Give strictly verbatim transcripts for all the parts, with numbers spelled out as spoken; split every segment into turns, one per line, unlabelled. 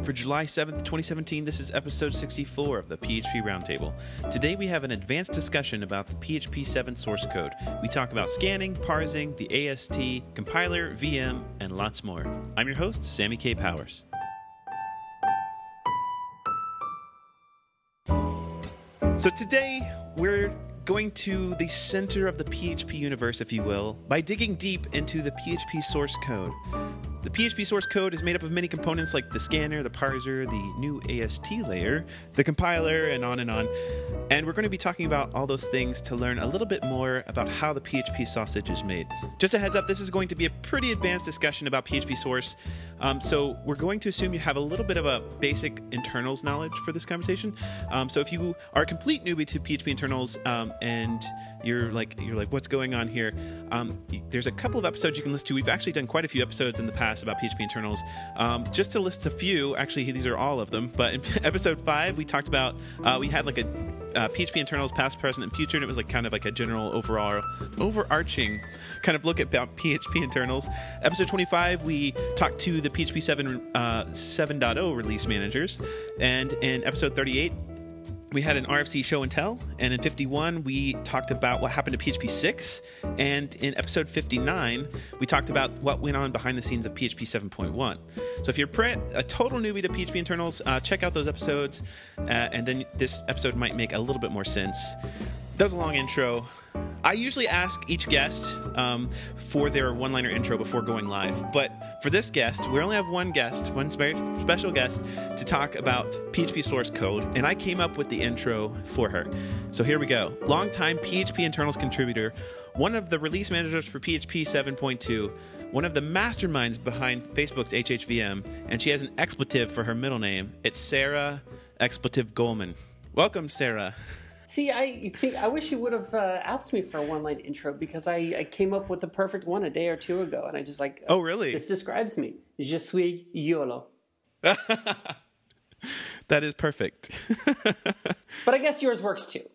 For July seventh, twenty seventeen, this is episode sixty-four of the P H P Roundtable. Today we have an advanced discussion about the P H P seven source code. We talk about scanning, parsing, the A S T, compiler, V M, and lots more. I'm your host, Sammy K. Powers. So today we're going to the center of the P H P universe, if you will, by digging deep into the P H P source code. The P H P source code is made up of many components like the scanner, the parser, the new A S T layer, the compiler, and on and on. And we're going to be talking about all those things to learn a little bit more about how the P H P sausage is made. Just a heads up, this is going to be a pretty advanced discussion about P H P source. Um, so we're going to assume you have a little bit of a basic internals knowledge for this conversation. Um, so if you are a complete newbie to P H P internals um, and you're like, you're like, what's going on here? Um, there's a couple of episodes you can listen to. We've actually done quite a few episodes in the past about P H P internals. Um, just to list a few, actually these are all of them, but in episode five we talked about, uh, we had like a uh, P H P internals past, present, and future, and it was like kind of like a general overall, overarching kind of look at P H P internals. Episode twenty-five we talked to the P H P seven, uh, seven point oh release managers, and in episode thirty-eight we had an R F C show and tell, and in fifty-one we talked about what happened to P H P six, and in episode fifty-nine we talked about what went on behind the scenes of P H P seven point one. So if you're pre- a total newbie to P H P internals, uh, check out those episodes, uh, and then this episode might make a little bit more sense. That was a long intro. I usually ask each guest um, for their one-liner intro before going live, but for this guest, we only have one guest, one very special guest, to talk about P H P source code, and I came up with the intro for her. So here we go. Longtime P H P internals contributor, one of the release managers for P H P seven point two, one of the masterminds behind Facebook's H H V M, and she has an expletive for her middle name. It's Sarah Expletive Goldman. Welcome, Sarah.
See, I think I wish you would have uh, asked me for a one-line intro, because I, I came up with the perfect one a day or two ago, and I just like,
oh really?
This describes me. Je suis YOLO.
That is perfect.
But I guess yours works too.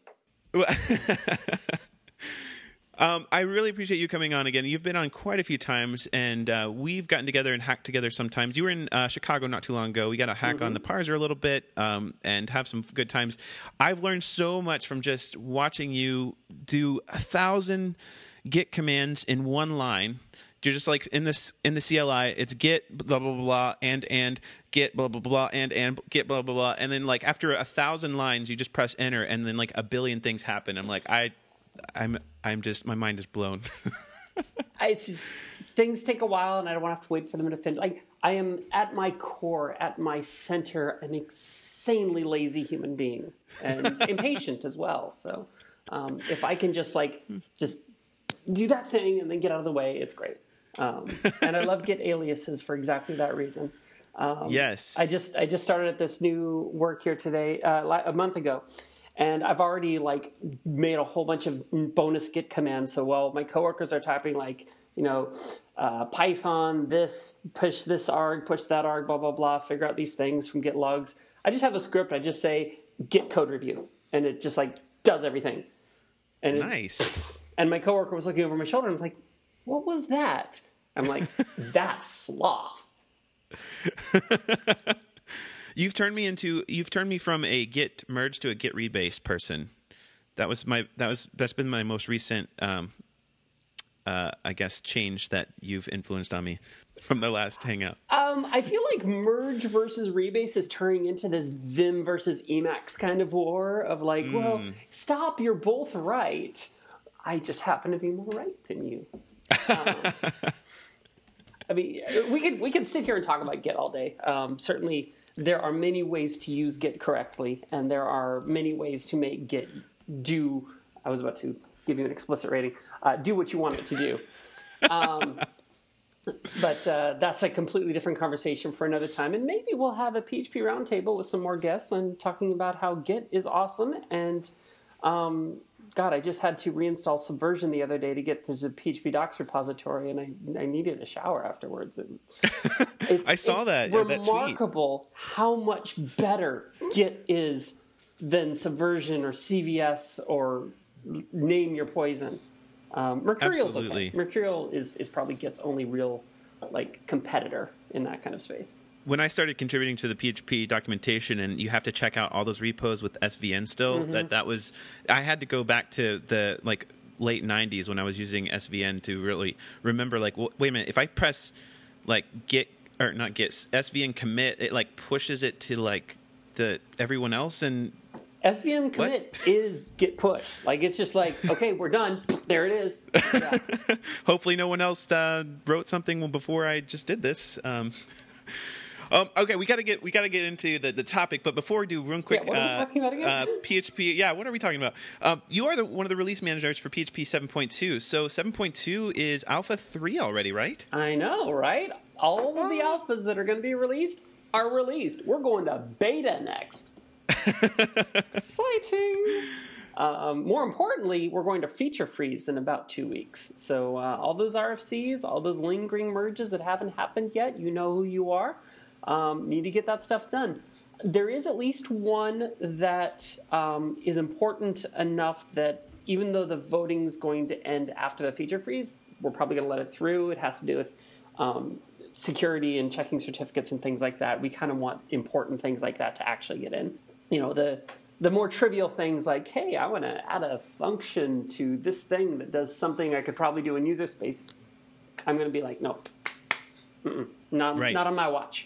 Um, I really appreciate you coming on again. You've been on quite a few times, and uh, we've gotten together and hacked together sometimes. You were in uh, Chicago not too long ago. We got to hack mm-hmm. on the parser a little bit um, and have some good times. I've learned so much from just watching you do a thousand Git commands in one line. You're just like in this in the C L I, it's Git blah blah blah and and Git blah blah blah and and Git blah blah blah, and then like after a thousand lines, you just press enter, and then like a billion things happen. I'm like I. I'm I'm just my mind is blown.
It's just things take a while, and I don't want to have to wait for them to finish. Like I am at my core, at my center, an insanely lazy human being and impatient as well. So um, if I can just like just do that thing and then get out of the way, it's great. Um, and I love Git aliases for exactly that reason. Um,
yes,
I just I just started at this new work here today, uh, a month ago. And I've already like made a whole bunch of bonus Git commands. So while my coworkers are typing like, you know, uh, Python, this, push this arg, push that arg, blah, blah, blah, figure out these things from Git logs. I just have a script. I just say Git code review, and it just like does everything. And it,
nice.
And my coworker was looking over my shoulder and was like, what was that? I'm like, that's sloth.
You've turned me into you've turned me from a Git merge to a Git rebase person. That was my that was that's been my most recent um, uh, I guess change that you've influenced on me from the last hangout.
Um, I feel like merge versus rebase is turning into this Vim versus Emacs kind of war of like, mm. well, stop, you're both right. I just happen to be more right than you. Um, I mean, we could we could sit here and talk about Git all day. Um, certainly. There are many ways to use Git correctly, and there are many ways to make Git do, I was about to give you an explicit rating, uh, do what you want it to do. Um, but uh, that's a completely different conversation for another time, and maybe we'll have a P H P roundtable with some more guests and talking about how Git is awesome. And um, God, I just had to reinstall Subversion the other day to get to the P H P docs repository, and I, I needed a shower afterwards. It, it's,
I saw
it's
that.
remarkable
yeah, that
how much better Git is than Subversion or C V S or name your poison. Um, Mercurial's
Absolutely.
okay. Mercurial is, is probably Git's only real like competitor in that kind of space.
when I started contributing to the P H P documentation, and you have to check out all those repos with S V N still, mm-hmm. that that was I had to go back to the like late nineties when I was using S V N to really remember. Like, well, wait a minute, if I press like git or not git S V N commit, it like pushes it to like the everyone else and.
S V N commit what? Is git push. Like, it's just like, okay, we're done. There it is. Yeah.
Hopefully no one else uh, wrote something before I just did this. Um, um, okay, we got to get we got to get into the, the topic, but before we do, real quick,
yeah, what are we
uh,
talking about again?
uh, P H P. Yeah, what are we talking about? Um, you are the, one of the release managers for P H P seven point two. So seven point two is Alpha three already, right?
I know, right? All of the alphas that are going to be released are released. We're going to beta next. Exciting. Um, more importantly, we're going to feature freeze in about two weeks. So uh, all those R F Cs, all those lingering merges that haven't happened yet, you know who you are. Um, need to get that stuff done. There is at least one that um, is important enough that even though the voting is going to end after the feature freeze, we're probably going to let it through. It has to do with um, security and checking certificates and things like that. We kind of want important things like that to actually get in. You know, the the more trivial things like, hey, I want to add a function to this thing that does something I could probably do in user space. I'm going to be like, no, Mm-mm. not,
right.
not on my watch.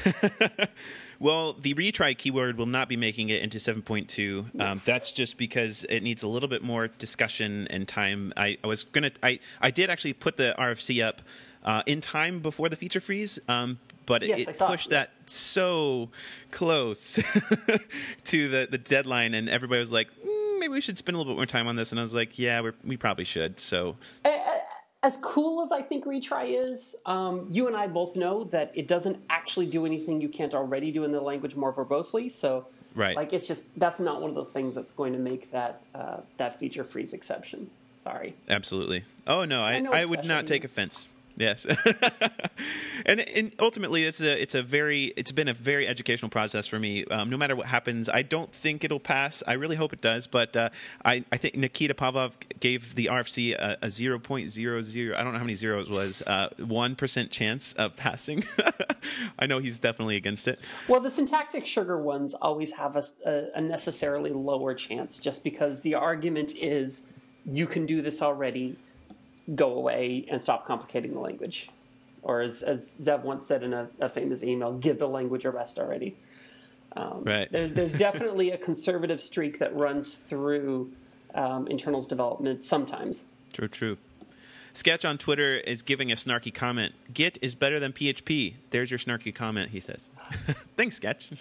Well, the retry keyword will not be making it into seven point two. Um, that's just because it needs a little bit more discussion and time. I, I was going to, I, I did actually put the R F C up uh, in time before the feature freeze, um, but
yes,
it, it pushed
yes.
that so close to the, the deadline, and everybody was like, mm, maybe we should spend a little bit more time on this. And I was like, yeah, we're, we probably should. So,
as cool as I think retry is, um, you and I both know that it doesn't actually do anything you can't already do in the language more verbosely. So,
right.
like, it's just that's not one of those things that's going to make that uh, that feature freeze exception. Sorry.
Absolutely. Oh no, I, I, I would not take offense. Yes, and, and ultimately, it's a it's a very it's been a very educational process for me. Um, no matter what happens, I don't think it'll pass. I really hope it does, but uh, I I think Nikita Pavlov gave the R F C a, a zero point zero zero. I don't know how many zeros it was. Uh, one percent chance of passing. I know he's definitely against it.
Well, the syntactic sugar ones always have a, a, a necessarily lower chance, just because the argument is you can do this already. Go away and stop complicating the language. Or as, as Zev once said in a, a famous email, give the language a rest already. Um,
right.
There's, there's definitely a conservative streak that runs through um, internals development sometimes.
True, true. Sketch on Twitter is giving a snarky comment. Git is better than P H P. There's your snarky comment, he says. Thanks, Sketch.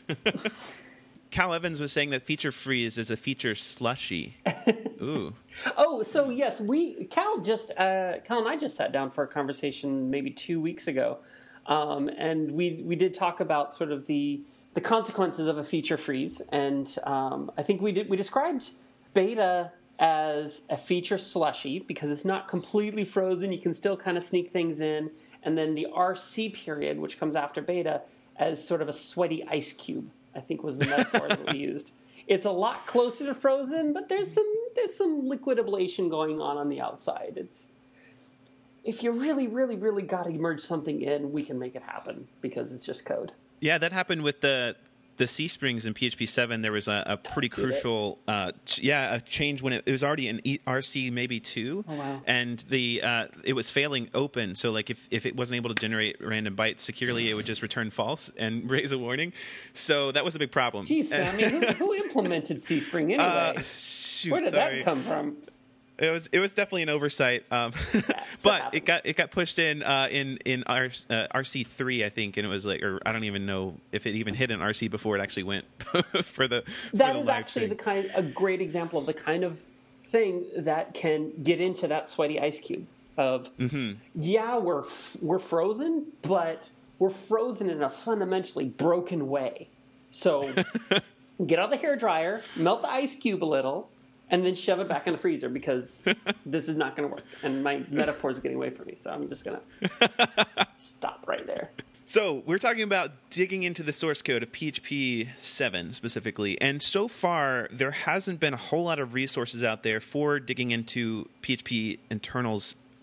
Cal Evans was saying that feature freeze is a feature slushy. Ooh.
Oh, so yes, we Cal just uh, Cal and I just sat down for a conversation maybe two weeks ago, um, and we we did talk about sort of the the consequences of a feature freeze, and um, I think we did we described beta as a feature slushy because it's not completely frozen. You can still kind of sneak things in, and then the R C period, which comes after beta, as sort of a sweaty ice cube. I think was the metaphor that we used. It's a lot closer to frozen, but there's some there's some liquid ablation going on on the outside. It's if you really, really, really got to merge something in, we can make it happen because it's just code.
Yeah, that happened with the the C Springs in P H P seven. There was a, a pretty crucial, uh, ch- yeah, a change when it, it was already in e- R C maybe two,
oh, wow.
and the uh, it was failing open. So like if, if it wasn't able to generate random bytes securely, it would just return false and raise a warning. So that was a big problem.
Jeez, I mean, who, who implemented C Spring anyway?
Uh, shoot,
Where did
sorry.
that come from?
It was it was definitely an oversight, um, but it got it got pushed in uh, in in R, uh, R C three, I think, and it was like, or I don't even know if it even hit an R C before it actually went for the.
That
for the
is
live
actually
stream.
the kind a great example of the kind of thing that can get into that sweaty ice cube of
mm-hmm.
yeah we're f- we're frozen, but we're frozen in a fundamentally broken way. So get out the hairdryer, melt the ice cube a little. And then shove it back in the freezer because this is not going to work. And my metaphor is getting away from me, so I'm just going to stop right there.
So we're talking about digging into the source code of P H P seven specifically. And so far, there hasn't been a whole lot of resources out there for digging into P H P internals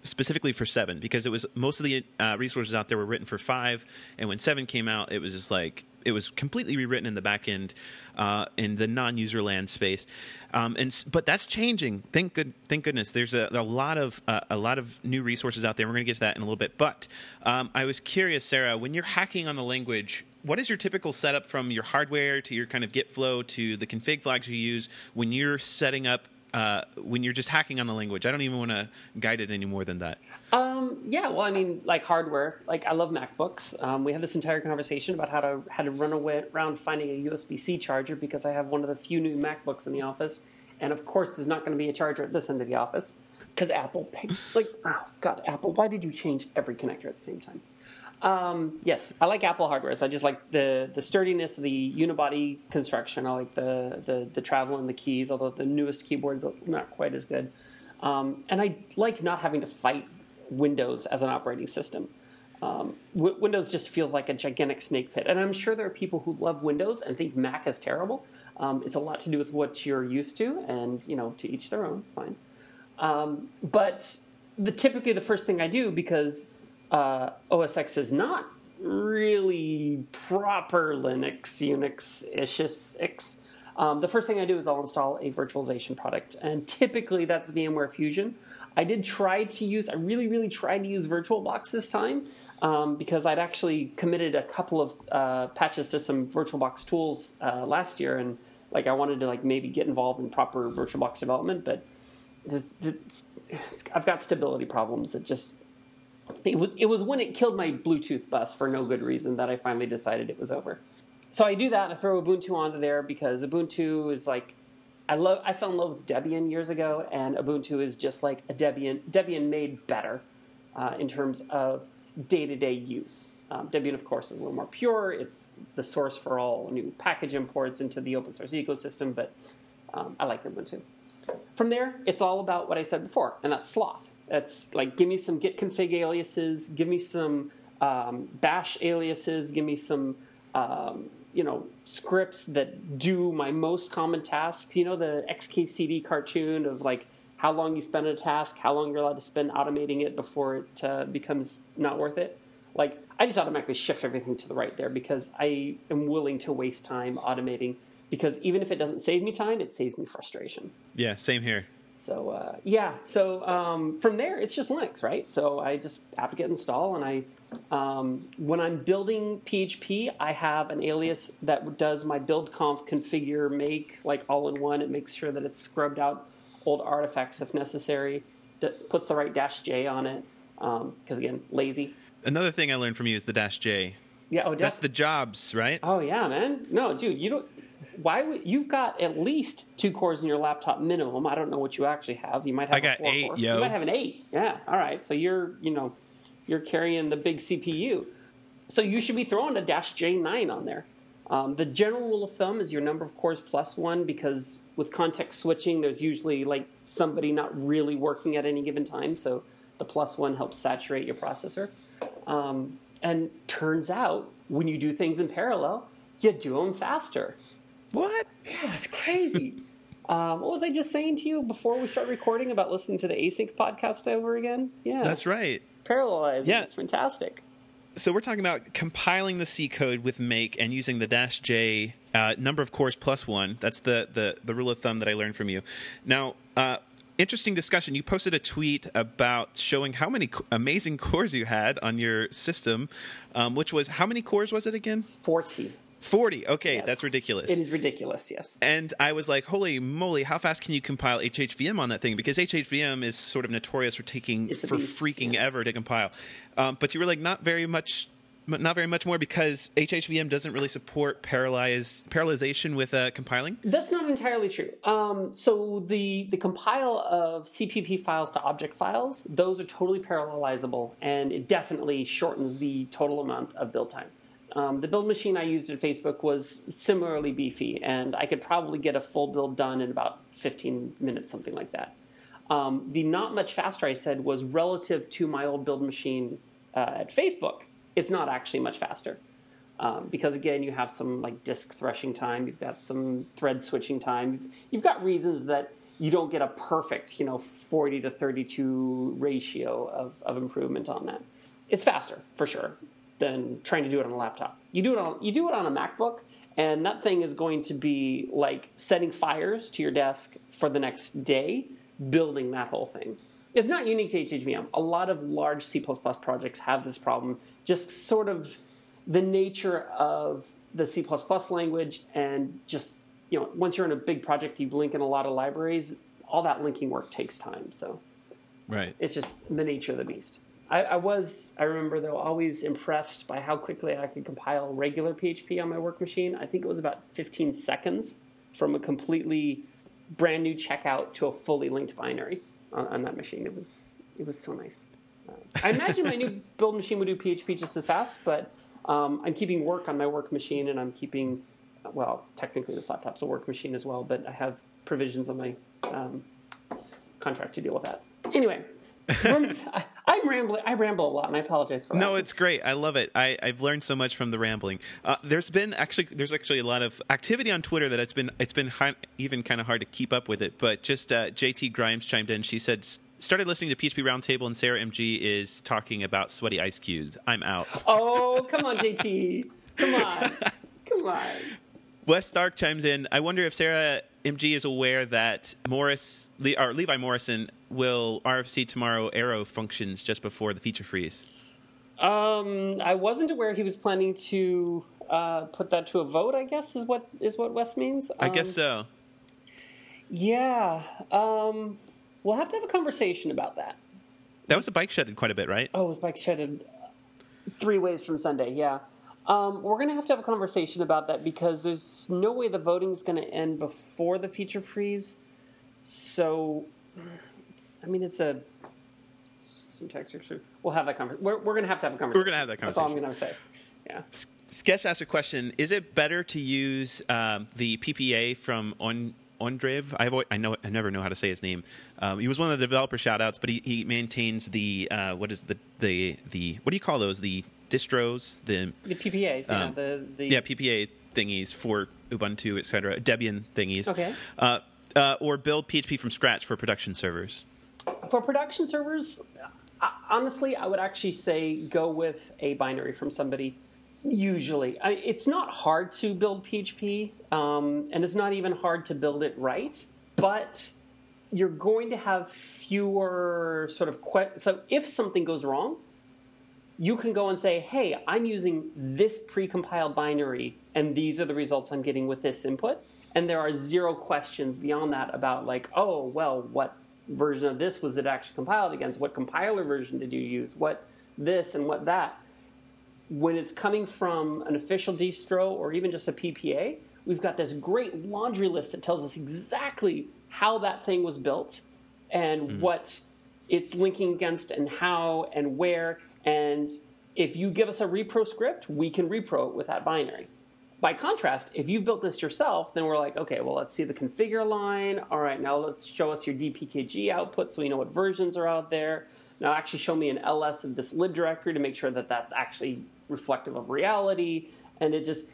specifically for seven, because it was most of the uh, resources out there were written for five, and when seven came out, it was just like it was completely rewritten in the back end, uh, in the non-user land space, um, and but that's changing. Thank good, thank goodness. There's a, a lot of uh, a lot of new resources out there. We're going to get to that in a little bit. But um, I was curious, Sarah, when you're hacking on the language, what is your typical setup from your hardware to your kind of Git flow to the config flags you use when you're setting up? Uh, when you're just hacking on the language? I don't even want to guide it any more than that.
Um, yeah, well, I mean, like hardware, like I love MacBooks. Um, we had this entire conversation about how to how to run away, around finding a U S B C charger because I have one of the few new MacBooks in the office. And of course, there's not going to be a charger at this end of the office because Apple, like, oh God, Apple, why did you change every connector at the same time? Um, yes, I like Apple hardware. So I just like the, the sturdiness of the unibody construction. I like the, the, the travel and the keys, although the newest keyboards are not quite as good. Um, and I like not having to fight Windows as an operating system. Um, w- Windows just feels like a gigantic snake pit. And I'm sure there are people who love Windows and think Mac is terrible. Um, it's a lot to do with what you're used to, and, you know, to each their own, fine. Um, but the, typically the first thing I do, because Uh, O S X is not really proper Linux, Unix-ish. Um, the first thing I do is I'll install a virtualization product, and typically that's VMware Fusion. I did try to use, I really, really tried to use VirtualBox this time um, because I'd actually committed a couple of uh, patches to some VirtualBox tools uh, last year, and like I wanted to like maybe get involved in proper VirtualBox development, but this, this, I've got stability problems that just. It was, it was when it killed my Bluetooth bus for no good reason that I finally decided it was over. So I do that, and I throw Ubuntu onto there because Ubuntu is like, I love. I fell in love with Debian years ago, and Ubuntu is just like a Debian, Debian made better uh, in terms of day-to-day use. Um, Debian, of course, is a little more pure. It's the source for all new package imports into the open source ecosystem, but um, I like Ubuntu. From there, it's all about what I said before, and that's sloth. It's like, give me some git config aliases, give me some um, bash aliases, give me some, um, you know, scripts that do my most common tasks. You know, the X K C D cartoon of like how long you spend on a task, how long you're allowed to spend automating it before it uh, becomes not worth it. Like, I just automatically shift everything to the right there because I am willing to waste time automating, because even if it doesn't save me time, it saves me frustration.
Yeah, same here.
So, uh, yeah, so um, from there, it's just Linux, right? So I just apt-get install, and I, um, when I'm building P H P, I have an alias that does my build conf configure make, like all in one. It makes sure that it's scrubbed out old artifacts if necessary, that puts the right dash J on it, because, um, again, lazy.
Another thing I learned from you is the dash J.
Yeah, oh,
that's the jobs, right?
Oh, yeah, man. No, dude, you don't... Why would you've got at least two cores in your laptop minimum? I don't know what you actually have. You might have
I got
a four
eight,
core.
yo.
You might have an eight. Yeah. All right. So you're you know you're carrying the big C P U. So you should be throwing a dash J nine on there. Um, the general rule of thumb is your number of cores plus one, because with context switching, there's usually like somebody not really working at any given time. So the plus one helps saturate your processor. Um, and turns out when you do things in parallel, you do them faster.
What?
Yeah, it's crazy. um, what was I just saying to you before we start recording about listening to the Async podcast over again? Yeah,
that's right.
Parallelizing.
Yeah.
It's fantastic.
So we're talking about compiling the C code with make and using the dash J uh, number of cores plus one. That's the, the, the rule of thumb that I learned from you. Now, uh, interesting discussion. You posted a tweet about showing how many co- amazing cores you had on your system, um, which was, how many cores was it again?
forty.
forty. Okay,
Yes.
That's ridiculous.
It is ridiculous, yes.
And I was like, holy moly, how fast can you compile H H V M on that thing? Because H H V M is sort of notorious for taking
It's a
for
beast,
freaking
yeah.
ever to compile. Um, but you were like, not very much, not very much more, because H H V M doesn't really support parallelize, parallelization with uh, compiling.
That's not entirely true. Um, so the the compile of C P P files to object files, those are totally parallelizable, and it definitely shortens the total amount of build time. Um, the build machine I used at Facebook was similarly beefy, and I could probably get a full build done in about fifteen minutes, something like that. Um, the not much faster I said was relative to my old build machine uh, at Facebook. It's not actually much faster. Um, because again, you have some like disk threshing time, you've got some thread switching time, you've, you've got reasons that you don't get a perfect, you know, forty to thirty-two ratio of, of improvement on that. It's faster, for sure, than trying to do it on a laptop. You do it on you do it on a MacBook, and that thing is going to be like setting fires to your desk for the next day, building that whole thing. It's not unique to H H V M. A lot of large C plus plus projects have this problem, just sort of the nature of the C plus plus language, and just, you know, once you're in a big project, you link in a lot of libraries, all that linking work takes time. So
right.
It's just the nature of the beast. I, I was, I remember, though, always impressed by how quickly I could compile regular P H P on my work machine. I think it was about fifteen seconds from a completely brand new checkout to a fully linked binary on, on that machine. It was it was so nice. Uh, I imagine my new build machine would do P H P just as fast, but um, I'm keeping work on my work machine, and I'm keeping, well, technically this laptop's a work machine as well, but I have provisions on my um, contract to deal with that. Anyway, I, I'm rambling. I ramble a lot, and I apologize for that.
No, it's great. I love it. I, I've learned so much from the rambling. Uh, there's been actually there's actually a lot of activity on Twitter that it's been it's been high, even kind of hard to keep up with it. But just uh, J T Grimes chimed in. She said, started listening to P H P Roundtable, and Sarah M G is talking about sweaty ice cubes. I'm out.
Oh, come on, J T. Come on. Come on.
Wes Stark chimes in. I wonder if Sarah M G is aware that Morris Le- or Levi Morrison will R F C tomorrow arrow functions just before the feature freeze.
Um, I wasn't aware he was planning to uh, put that to a vote, I guess, is what is what Wes means. Um,
I guess so.
Yeah. Um, we'll have to have a conversation about that.
That was a bike shedded quite a bit, right?
Oh, it was bike shedded three ways from Sunday, yeah. Um, we're going to have to have a conversation about that because there's no way the voting is going to end before the feature freeze. So, it's, I mean, it's a it's some texture. We'll have that conversation. We're, we're going to have to have a conversation.
We're going to have that conversation.
That's all I'm going to say. Yeah.
S- Sketch asked a question: is it better to use um, the P P A from On Ondrev? I've always, I know I never know how to say his name. Um, he was one of the developer shoutouts, but he, he maintains the uh, what is the the the what do you call those the distros, the
the P P As, yeah,
um,
the, the
yeah P P A thingies for Ubuntu, et cetera, Debian thingies.
Okay.
Uh, uh, or build P H P from scratch for production servers.
For production servers, uh, honestly, I would actually say go with a binary from somebody. Usually, I, it's not hard to build P H P, um, and it's not even hard to build it right. But you're going to have fewer sort of que- so if something goes wrong, you can go and say, hey, I'm using this precompiled binary, and these are the results I'm getting with this input. And there are zero questions beyond that about, like, oh, well, what version of this was it actually compiled against? What compiler version did you use? What this and what that? When it's coming from an official distro or even just a P P A, we've got this great laundry list that tells us exactly how that thing was built and mm-hmm. what it's linking against and how and where. And if you give us a repro script, we can repro it with that binary. By contrast, if you built this yourself, then we're like, okay, well, let's see the configure line. All right, now let's show us your D P K G output so we know what versions are out there. Now actually show me an L S of this lib directory to make sure that that's actually reflective of reality. And it just,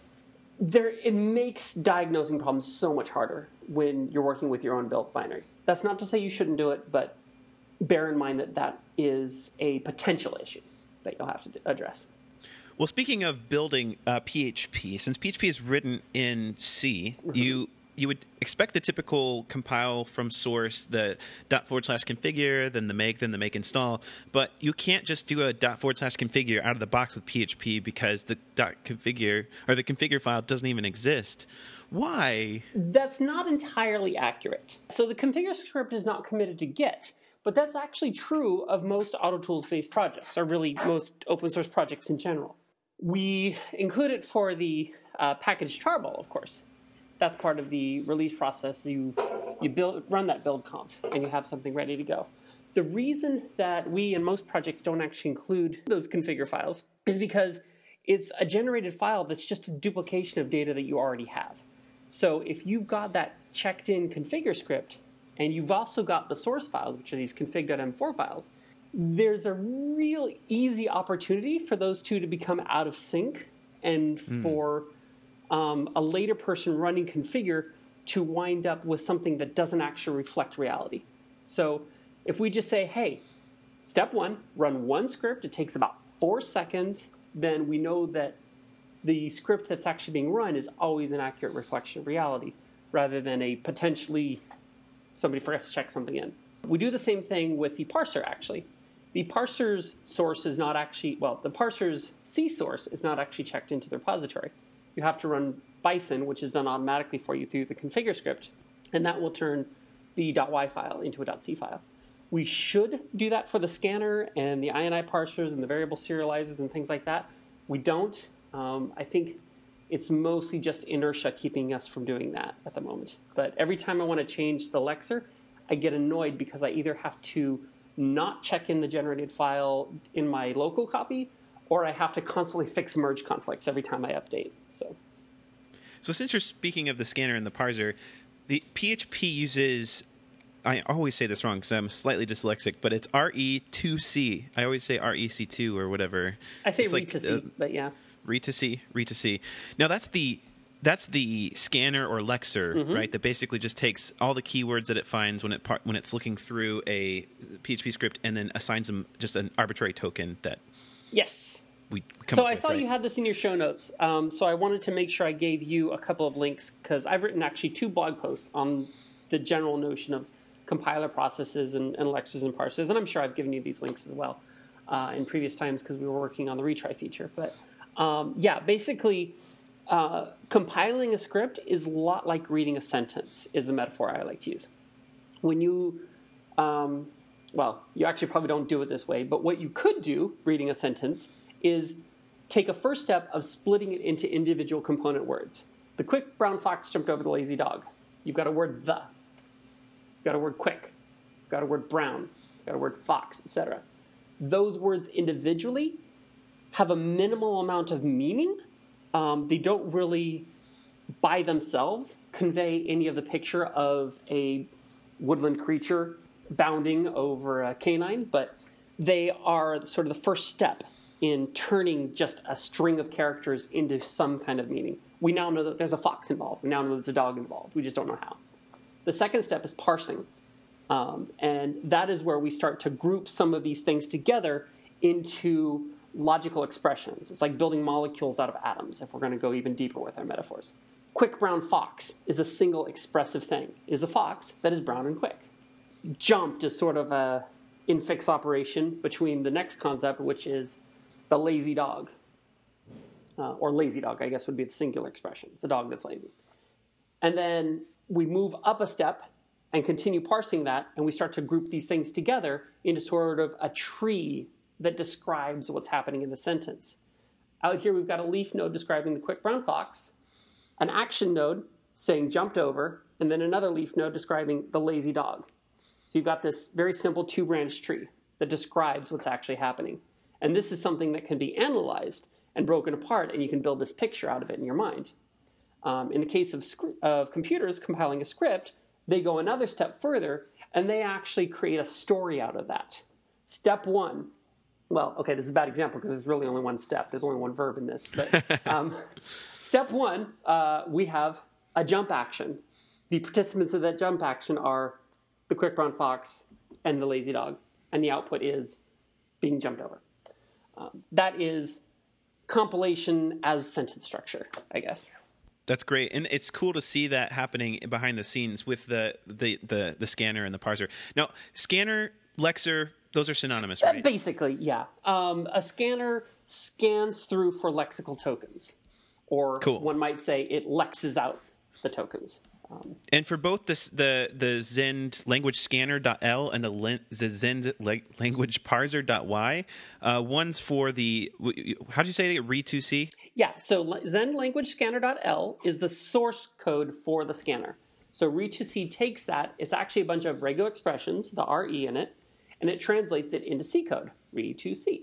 there, it makes diagnosing problems so much harder when you're working with your own built binary. That's not to say you shouldn't do it, but bear in mind that that is a potential issue that you'll have to address.
Well, speaking of building uh, P H P, since P H P is written in C, mm-hmm. you you would expect the typical compile from source, the dot forward slash configure, then the make, then the make install. But you can't just do a dot forward slash configure out of the box with P H P because the dot configure or the configure file doesn't even exist. Why?
That's not entirely accurate. So the configure script is not committed to Git. But that's actually true of most AutoTools-based projects, or really most open source projects in general. We include it for the uh, package tarball, of course. That's part of the release process. You you build run that build conf, and you have something ready to go. The reason that we and most projects don't actually include those configure files is because it's a generated file that's just a duplication of data that you already have. So if you've got that checked-in configure script, and you've also got the source files, which are these config dot m four files, there's a real easy opportunity for those two to become out of sync and mm. for um, a later person running configure to wind up with something that doesn't actually reflect reality. So if we just say, hey, step one, run one script, it takes about four seconds, then we know that the script that's actually being run is always an accurate reflection of reality, rather than a potentially somebody forgot to check something in. We do the same thing with the parser, actually. The parser's source is not actually, well, the parser's C source is not actually checked into the repository. You have to run Bison, which is done automatically for you through the configure script, and that will turn the .y file into a .c file. We should do that for the scanner and the I N I parsers and the variable serializers and things like that. We don't. Um, I think it's mostly just inertia keeping us from doing that at the moment. But every time I want to change the Lexer, I get annoyed because I either have to not check in the generated file in my local copy, or I have to constantly fix merge conflicts every time I update. So,
so since you're speaking of the scanner and the parser, the P H P uses, I always say this wrong because I'm slightly dyslexic, but it's R E two C. I always say R E C two or whatever.
I say
it's
R E
like,
two C, uh, but yeah.
R E two C, R E two C. Now that's the that's the scanner or Lexer, mm-hmm. right? That basically just takes all the keywords that it finds when it par- when it's looking through a P H P script and then assigns them just an arbitrary token that.
Yes.
We come
so
up
I
with,
saw
right?
you had this in your show notes. Um, so I wanted to make sure I gave you a couple of links because I've written actually two blog posts on the general notion of compiler processes and, and Lexers and parsers, and I'm sure I've given you these links as well uh, in previous times because we were working on the retry feature. But um, yeah, basically, uh, compiling a script is a lot like reading a sentence, is the metaphor I like to use. When you, um, well, you actually probably don't do it this way, but what you could do reading a sentence is take a first step of splitting it into individual component words. The quick brown fox jumped over the lazy dog. You've got a word the. You've got a word quick. You've got a word brown. You've got a word fox, et cetera. Those words individually have a minimal amount of meaning. Um, they don't really, by themselves, convey any of the picture of a woodland creature bounding over a canine, but they are sort of the first step in turning just a string of characters into some kind of meaning. We now know that there's a fox involved. We now know there's a dog involved. We just don't know how. The second step is parsing. Um, and that is where we start to group some of these things together into logical expressions. It's like building molecules out of atoms, if we're going to go even deeper with our metaphors. Quick brown fox is a single expressive thing. It is a fox that is brown and quick. Jumped is sort of a infix operation between the next concept, which is the lazy dog. Uh, or lazy dog, I guess, would be the singular expression. It's a dog that's lazy. And then we move up a step and continue parsing that, and we start to group these things together into sort of a tree that describes what's happening in the sentence. Out here, we've got a leaf node describing the quick brown fox, an action node saying jumped over, and then another leaf node describing the lazy dog. So you've got this very simple two-branch tree that describes what's actually happening. And this is something that can be analyzed and broken apart, and you can build this picture out of it in your mind. Um, in the case of, sc- of computers compiling a script, they go another step further, and they actually create a story out of that. Step one, well, okay, this is a bad example because there's really only one step. There's only one verb in this. But um, step one, uh, we have a jump action. The participants of that jump action are the quick brown fox and the lazy dog, and the output is being jumped over. Um, that is compilation as sentence structure, I guess.
That's great, and it's cool to see that happening behind the scenes with the the the, the scanner and the parser. Now, scanner, Lexer, those are synonymous, right?
Uh, basically, yeah. Um, a scanner scans through for lexical tokens, or
cool.
One might say it lexes out the tokens. Um,
and for both this, the the Zend language scanner.l and the, the Zend language parser.y, uh, one's for the, how do you say it, R E two C?
Yeah, so Zend language scanner.l is the source code for the scanner. So R E two C takes that, it's actually a bunch of regular expressions, the R E in it, and it translates it into C code, R E two C.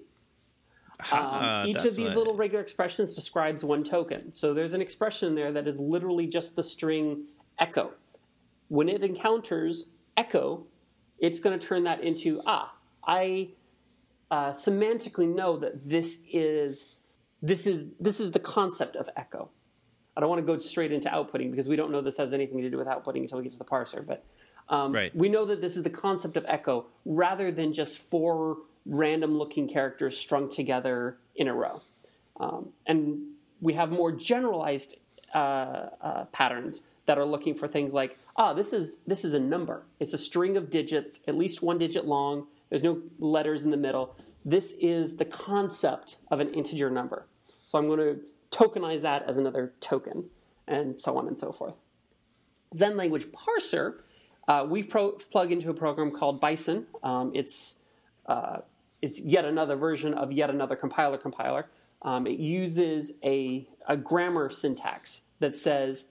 Um, uh, each of these what... little regular expressions describes one token. So there's an expression in there that is literally just the string echo. When it encounters echo, it's going to turn that into, ah, I uh, semantically know that this is this is this is the concept of echo. I don't want to go straight into outputting because we don't know this has anything to do with outputting until we get to the parser. But um,
right.
we know that this is the concept of echo rather than just four random-looking characters strung together in a row. Um, and we have more generalized uh, uh, patterns that are looking for things like, ah, this is this is a number. It's a string of digits, at least one digit long. There's no letters in the middle. This is the concept of an integer number. So I'm going to tokenize that as another token, and so on and so forth. Zen language parser, uh, we pro- plug into a program called Bison. Um, it's uh, it's yet another version of yet another compiler compiler. Um, it uses a, a grammar syntax that says,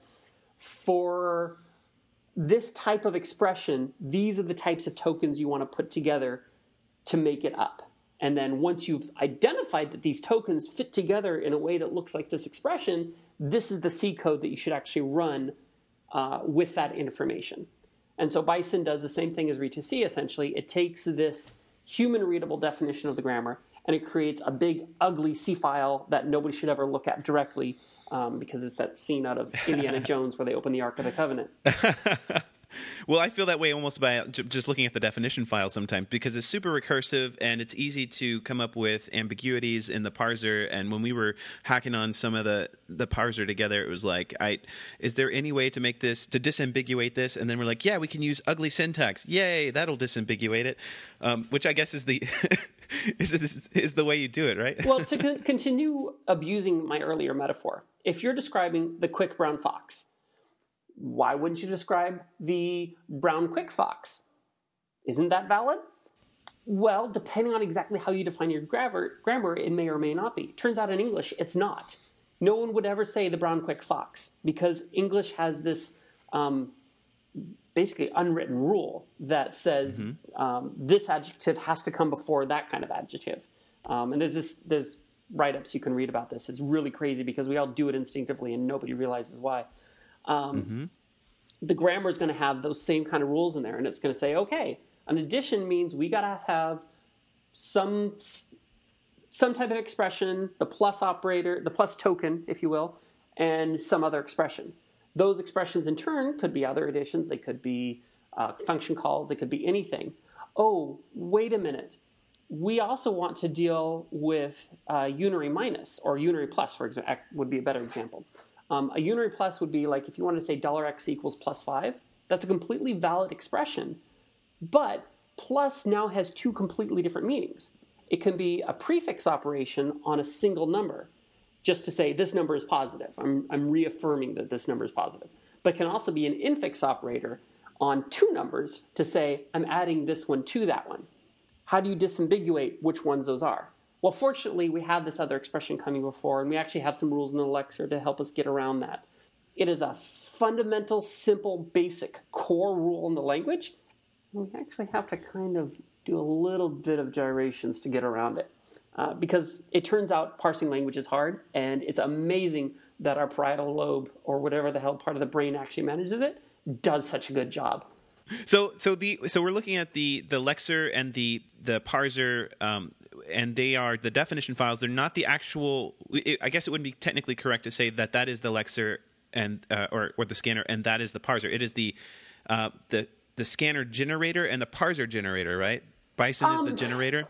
for this type of expression, these are the types of tokens you want to put together to make it up. And then once you've identified that these tokens fit together in a way that looks like this expression, this is the C code that you should actually run uh, with that information. And so Bison does the same thing as read to C, essentially. It takes this human-readable definition of the grammar, and it creates a big, ugly C file that nobody should ever look at directly, um, because it's that scene out of Indiana Jones where they open the Ark of the Covenant.
Well, I feel that way almost by just looking at the definition file sometimes, because it's super recursive and it's easy to come up with ambiguities in the parser. And when we were hacking on some of the, the parser together, it was like, I, is there any way to make this, to disambiguate this? And then we're like, yeah, we can use ugly syntax. Yay, that'll disambiguate it, um, which I guess is the... is, is, is the way you do it, right?
Well, to con- continue abusing my earlier metaphor, if you're describing the quick brown fox, why wouldn't you describe the brown quick fox? Isn't that valid? Well, depending on exactly how you define your grammar, grammar, it may or may not be. Turns out in English, it's not. No one would ever say the brown quick fox because English has this um, basically unwritten rule that says mm-hmm. um, this adjective has to come before that kind of adjective. Um, and there's this there's write-ups you can read about this. It's really crazy because we all do it instinctively and nobody realizes why. Um, mm-hmm. The grammar is going to have those same kind of rules in there, and it's going to say, okay, an addition means we got to have some some type of expression, the plus operator, the plus token, if you will, and some other expression. Those expressions in turn could be other additions. They could be uh, function calls. They could be anything. Oh, wait a minute. We also want to deal with uh, unary minus or unary plus, for example, would be a better example. Um, a unary plus would be like if you want to say $x equals plus five. That's a completely valid expression. But plus now has two completely different meanings. It can be a prefix operation on a single number, just to say this number is positive. I'm, I'm reaffirming that this number is positive. But it can also be an infix operator on two numbers to say I'm adding this one to that one. How do you disambiguate which ones those are? Well, fortunately, we have this other expression coming before, and we actually have some rules in the Elixir to help us get around that. It is a fundamental, simple, basic core rule in the language. We actually have to kind of do a little bit of gyrations to get around it. Uh, because it turns out parsing language is hard, and it's amazing that our parietal lobe, or whatever the hell part of the brain actually manages it, does such a good job.
So, so the so we're looking at the the Lexer and the the parser, um, and they are the definition files. They're not the actual. It, I guess it wouldn't be technically correct to say that that is the Lexer and uh, or or the scanner, and that is the parser. It is the uh, the the scanner generator and the parser generator, right? Bison um, is the generator.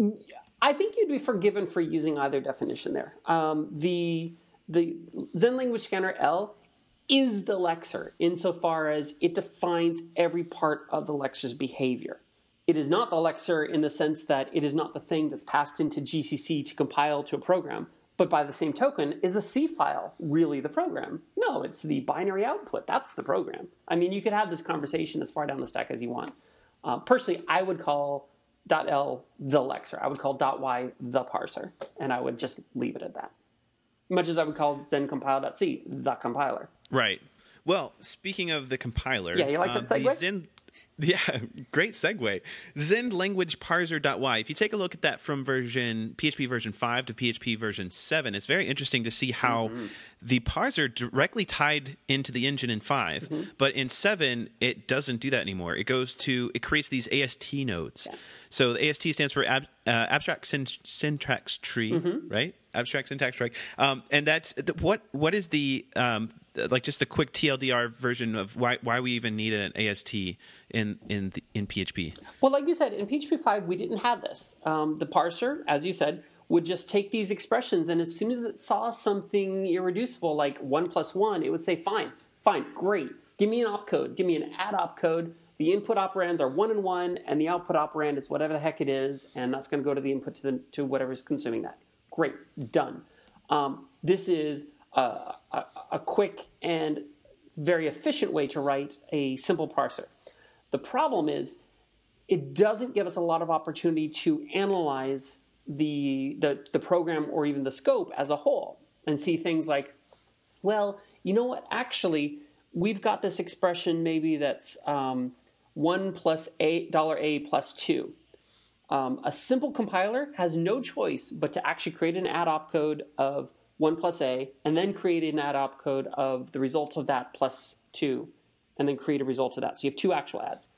I think you'd be forgiven for using either definition there. Um, the the Zen Language Scanner L is the Lexer insofar as it defines every part of the Lexer's behavior. It is not the Lexer in the sense that it is not the thing that's passed into G C C to compile to a program, but by the same token, is a C file really the program? No, it's the binary output. That's the program. I mean, you could have this conversation as far down the stack as you want. Uh, personally, I would call .L the Lexer. I would call .Y the parser, and I would just leave it at that. Much as I would call ZenCompile.c the compiler.
Right. Well, speaking of the compiler,
yeah, you like
um,
that segue?
the Zen, Yeah, great segue. Zend language parser.y. If you take a look at that from version P H P version five to P H P version seven, it's very interesting to see how mm-hmm. the parser directly tied into the engine in five, mm-hmm. but in seven it doesn't do that anymore. It goes to it creates these A S T nodes. Yeah. So the A S T stands for ab, uh, abstract syn- syntax tree, mm-hmm. right? Abstract syntax tree. Um, and that's what what is the um, like just a quick T L D R version of why why we even need an A S T in in the, in P H P.
Well, like you said, in P H P five we didn't have this. Um, the parser, as you said, would just take these expressions, and as soon as it saw something irreducible like one plus one, it would say, "Fine, fine, great. Give me an opcode. Give me an add opcode. The input operands are one and one, and the output operand is whatever the heck it is, and that's going to go to the input to the to whatever's consuming that. Great, done. Um, this is a, a, a quick and very efficient way to write a simple parser. The problem is it doesn't give us a lot of opportunity to analyze the, the, the program or even the scope as a whole and see things like, well, you know what, actually, we've got this expression maybe that's um, one plus a, dollar A plus two. Um, a simple compiler has no choice but to actually create an add opcode of one plus A and then create an add opcode of the result of that plus two and then create a result of that. So you have two actual adds.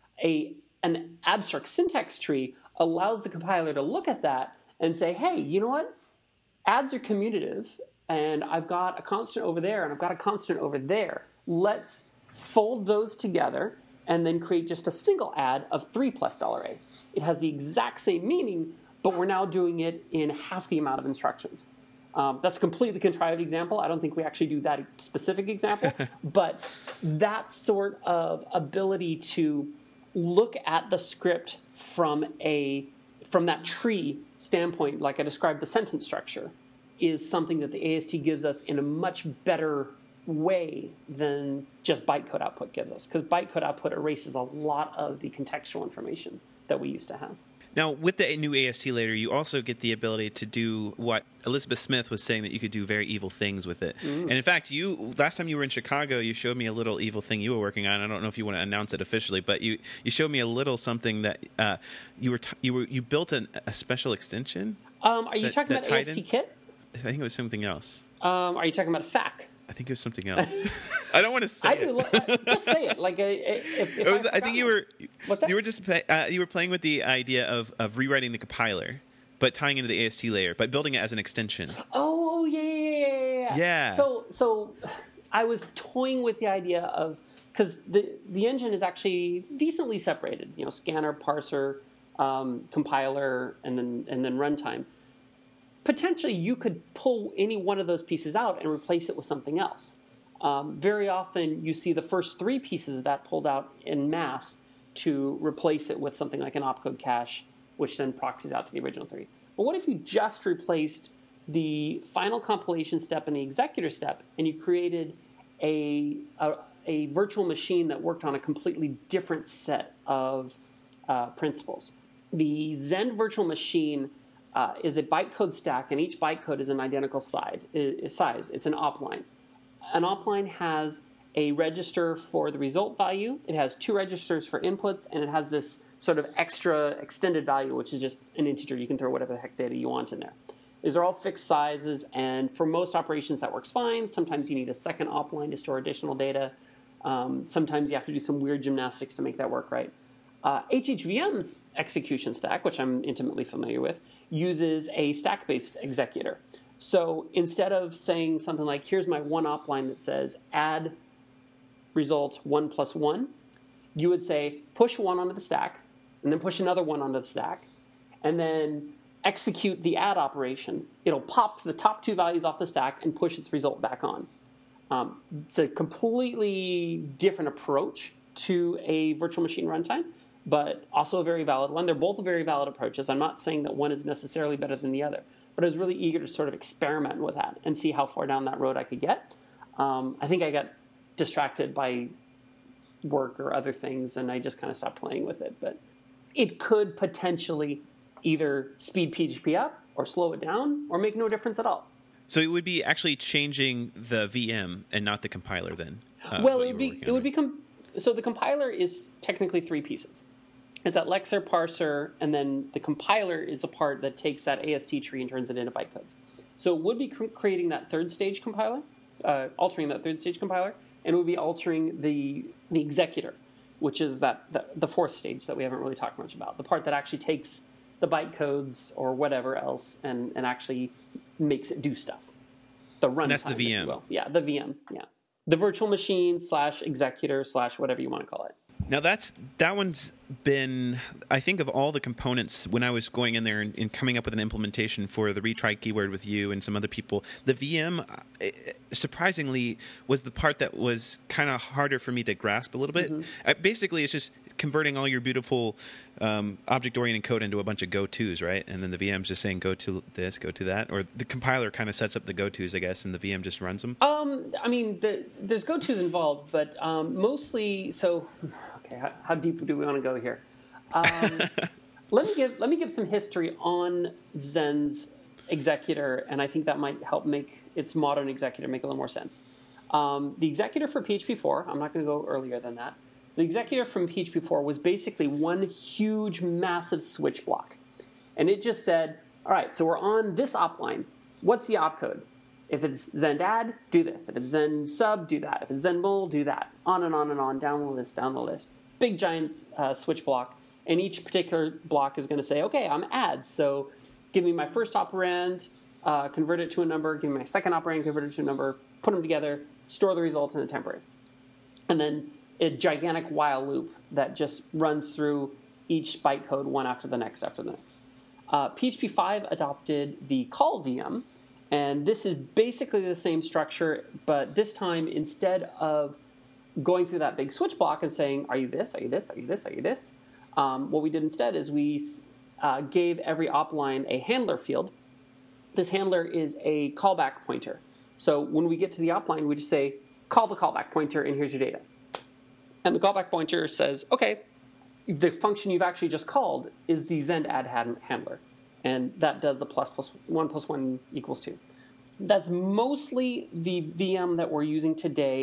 A, an abstract syntax tree allows the compiler to look at that and say, hey, you know what? Adds are commutative, and I've got a constant over there and I've got a constant over there. Let's fold those together and then create just a single add of three plus dollar A. It has the exact same meaning, but we're now doing it in half the amount of instructions. Um, that's a completely contrived example. I don't think we actually do that specific example, but that sort of ability to look at the script from a from that tree standpoint, like I described the sentence structure, is something that the A S T gives us in a much better way than just bytecode output gives us, because bytecode output erases a lot of the contextual information that we used to have.
Now, with the new A S T layer, you also get the ability to do what Elizabeth Smith was saying, that you could do very evil things with it. Mm. And in fact, you last time you were in Chicago, you showed me a little evil thing you were working on. I don't know if you want to announce it officially, but you, you showed me a little something that uh, you were t- you were you built an, a special extension.
Um, are you
that,
talking
that
about A S T
in?
Kit?
I think it was something else.
Um, are you talking about F A C?
I think it was something else. I don't want to say
I
it.
Lo- just say it. Like, if, if
it was,
I,
I think you were.
What's that?
You were just uh, you were playing with the idea of, of rewriting the compiler, but tying into the A S T layer, but building it as an extension.
Oh yeah, yeah, yeah, yeah.
Yeah.
So so, I was toying with the idea of, because the the engine is actually decently separated. You know, scanner, parser, um, compiler, and then and then runtime. Potentially, you could pull any one of those pieces out and replace it with something else. Um, very often, you see the first three pieces of that pulled out en masse to replace it with something like an opcode cache, which then proxies out to the original three. But what if you just replaced the final compilation step and the executor step, and you created a, a, a virtual machine that worked on a completely different set of uh, principles? The Zend virtual machine Uh, is a bytecode stack, and each bytecode is an identical side, uh, size. It's an opline. An opline has a register for the result value. It has two registers for inputs, and it has this sort of extra extended value, which is just an integer. You can throw whatever the heck data you want in there. These are all fixed sizes, and for most operations that works fine. Sometimes you need a second opline to store additional data. Um, sometimes you have to do some weird gymnastics to make that work right. Uh, H H V M's execution stack, which I'm intimately familiar with, uses a stack-based executor. So instead of saying something like, here's my one op line that says add result one plus one, you would say push one onto the stack, and then push another one onto the stack, and then execute the add operation. It'll pop the top two values off the stack and push its result back on. Um, it's a completely different approach to a virtual machine runtime, but also a very valid one. They're both very valid approaches. I'm not saying that one is necessarily better than the other, but I was really eager to sort of experiment with that and see how far down that road I could get. Um, I think I got distracted by work or other things, and I just kind of stopped playing with it. But it could potentially either speed P H P up or slow it down or make no difference at all.
So it would be actually changing the V M and not the compiler then?
Uh, well, it would be it would become So the compiler is technically three pieces. It's that lexer, parser, and then the compiler is the part that takes that A S T tree and turns it into bytecodes. So it would be cr- creating that third stage compiler, uh, altering that third stage compiler, and it would be altering the the executor, which is that the, the fourth stage that we haven't really talked much about, the part that actually takes the bytecodes or whatever else and, and actually makes it do stuff. The runtime,
and that's the V M.
Yeah, the V M, yeah. The virtual machine slash executor slash whatever you want to call it.
Now that's that one's been, I think, of all the components when I was going in there and, and coming up with an implementation for the retry keyword with you and some other people, the V M uh, surprisingly was the part that was kind of harder for me to grasp a little bit. Mm-hmm. Uh, basically, it's just converting all your beautiful um, object-oriented code into a bunch of go-tos, right? And then the V M's just saying go to this, go to that, or the compiler kind of sets up the go-tos, I guess, and the V M just runs them.
Um, I mean, the, there's go-tos involved, but um, mostly so. Okay, how, how deep do we want to go here? Um, let me give let me give some history on Zen's executor, and I think that might help make its modern executor make a little more sense. Um, the executor for P H P four, I'm not going to go earlier than that. The executor from P H P four was basically one huge, massive switch block, and it just said, "All right, so we're on this op line. What's the opcode? If it's zend-add, do this. If it's zend-sub, do that. If it's zend-mul, do that. On and on and on, down the list, down the list. Big, giant uh, switch block. And each particular block is going to say, okay, I'm adds. So give me my first operand, uh, convert it to a number. Give me my second operand, convert it to a number. Put them together, store the results in a temporary. And then a gigantic while loop that just runs through each bytecode one after the next after the next. Uh, P H P five adopted the call V M. And this is basically the same structure, but this time, instead of going through that big switch block and saying, are you this, are you this, are you this, are you this, um, what we did instead is we uh, gave every op line a handler field. This handler is a callback pointer. So when we get to the op line, we just say, call the callback pointer, and here's your data. And the callback pointer says, okay, the function you've actually just called is the zend-add handler. And that does the plus plus one plus one equals two. That's mostly the V M that we're using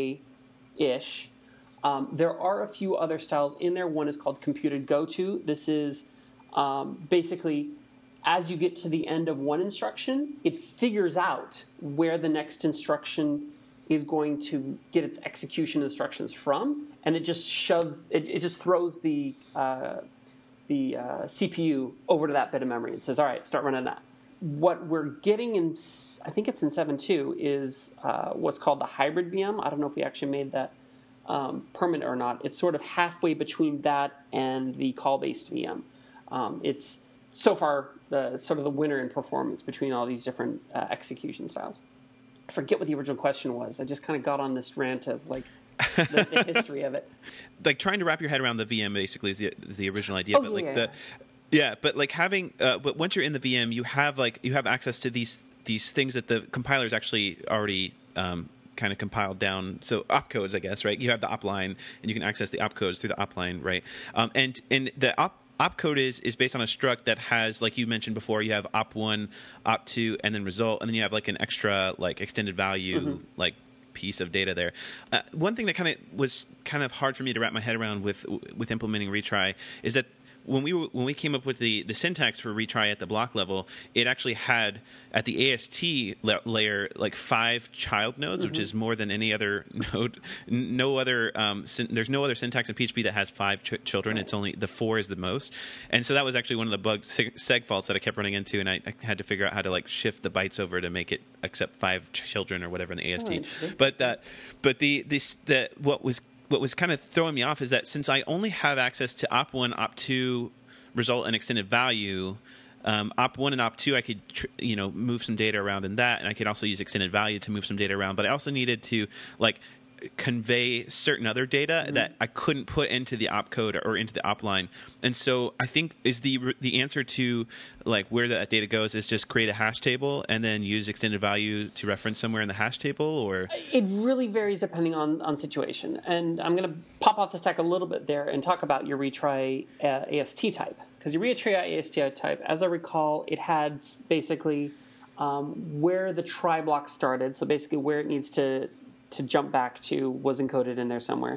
today-ish. Um, there are a few other styles in there. One is called computed goto. This is um, basically as you get to the end of one instruction, it figures out where the next instruction is going to get its execution instructions from, and it just shoves, it, it just throws the uh, the uh, C P U over to that bit of memory and says, all right, start running that. What we're getting in, I think it's in seven point two, is uh, what's called the hybrid V M. I don't know if we actually made that um, permanent or not. It's sort of halfway between that and the call-based V M. Um, it's so far the sort of the winner in performance between all these different uh, execution styles. I forget what the original question was. I just kind of got on this rant of like the, the history of it.
Like trying to wrap your head around the V M basically is the, is the original idea.
Oh,
but like
yeah,
the
yeah.
yeah, but like having uh, but once you're in the V M, you have like you have access to these these things that the compilers actually already um, kind of compiled down. So opcodes, I guess, right? You have the op line, and you can access the opcodes through the op line, right? Um, and and the op opcode is is based on a struct that has, like you mentioned before, you have op one, op two, and then result, and then you have like an extra like extended value mm-hmm. like piece of data there. Uh, one thing that kind of was kind of hard for me to wrap my head around with with implementing retry is that when we were, when we came up with the, the syntax for retry at the block level, it actually had at the A S T la- layer like five child nodes, mm-hmm. which is more than any other node. No other um, syn- there's no other syntax in P H P that has five ch- children. Right. It's only the four is the most, and so that was actually one of the bugs seg, seg faults that I kept running into, and I, I had to figure out how to like shift the bytes over to make it accept five ch- children or whatever in the A S T. Oh, but that but the this the what was What was kind of throwing me off is that since I only have access to op one, op two, result, and extended value, um, op one and op two, I could tr- you know move some data around in that, and I could also use extended value to move some data around. But I also needed to like convey certain other data mm-hmm. that I couldn't put into the opcode or into the op line. And so I think is the the answer to like where that data goes is just create a hash table and then use extended value to reference somewhere in the hash table, or
it really varies depending on, on situation. And I'm going to pop off the stack a little bit there and talk about your retry uh, A S T type, because your retry A S T type, as I recall, it had basically um, where the try block started. So basically where it needs to to jump back to was encoded in there somewhere.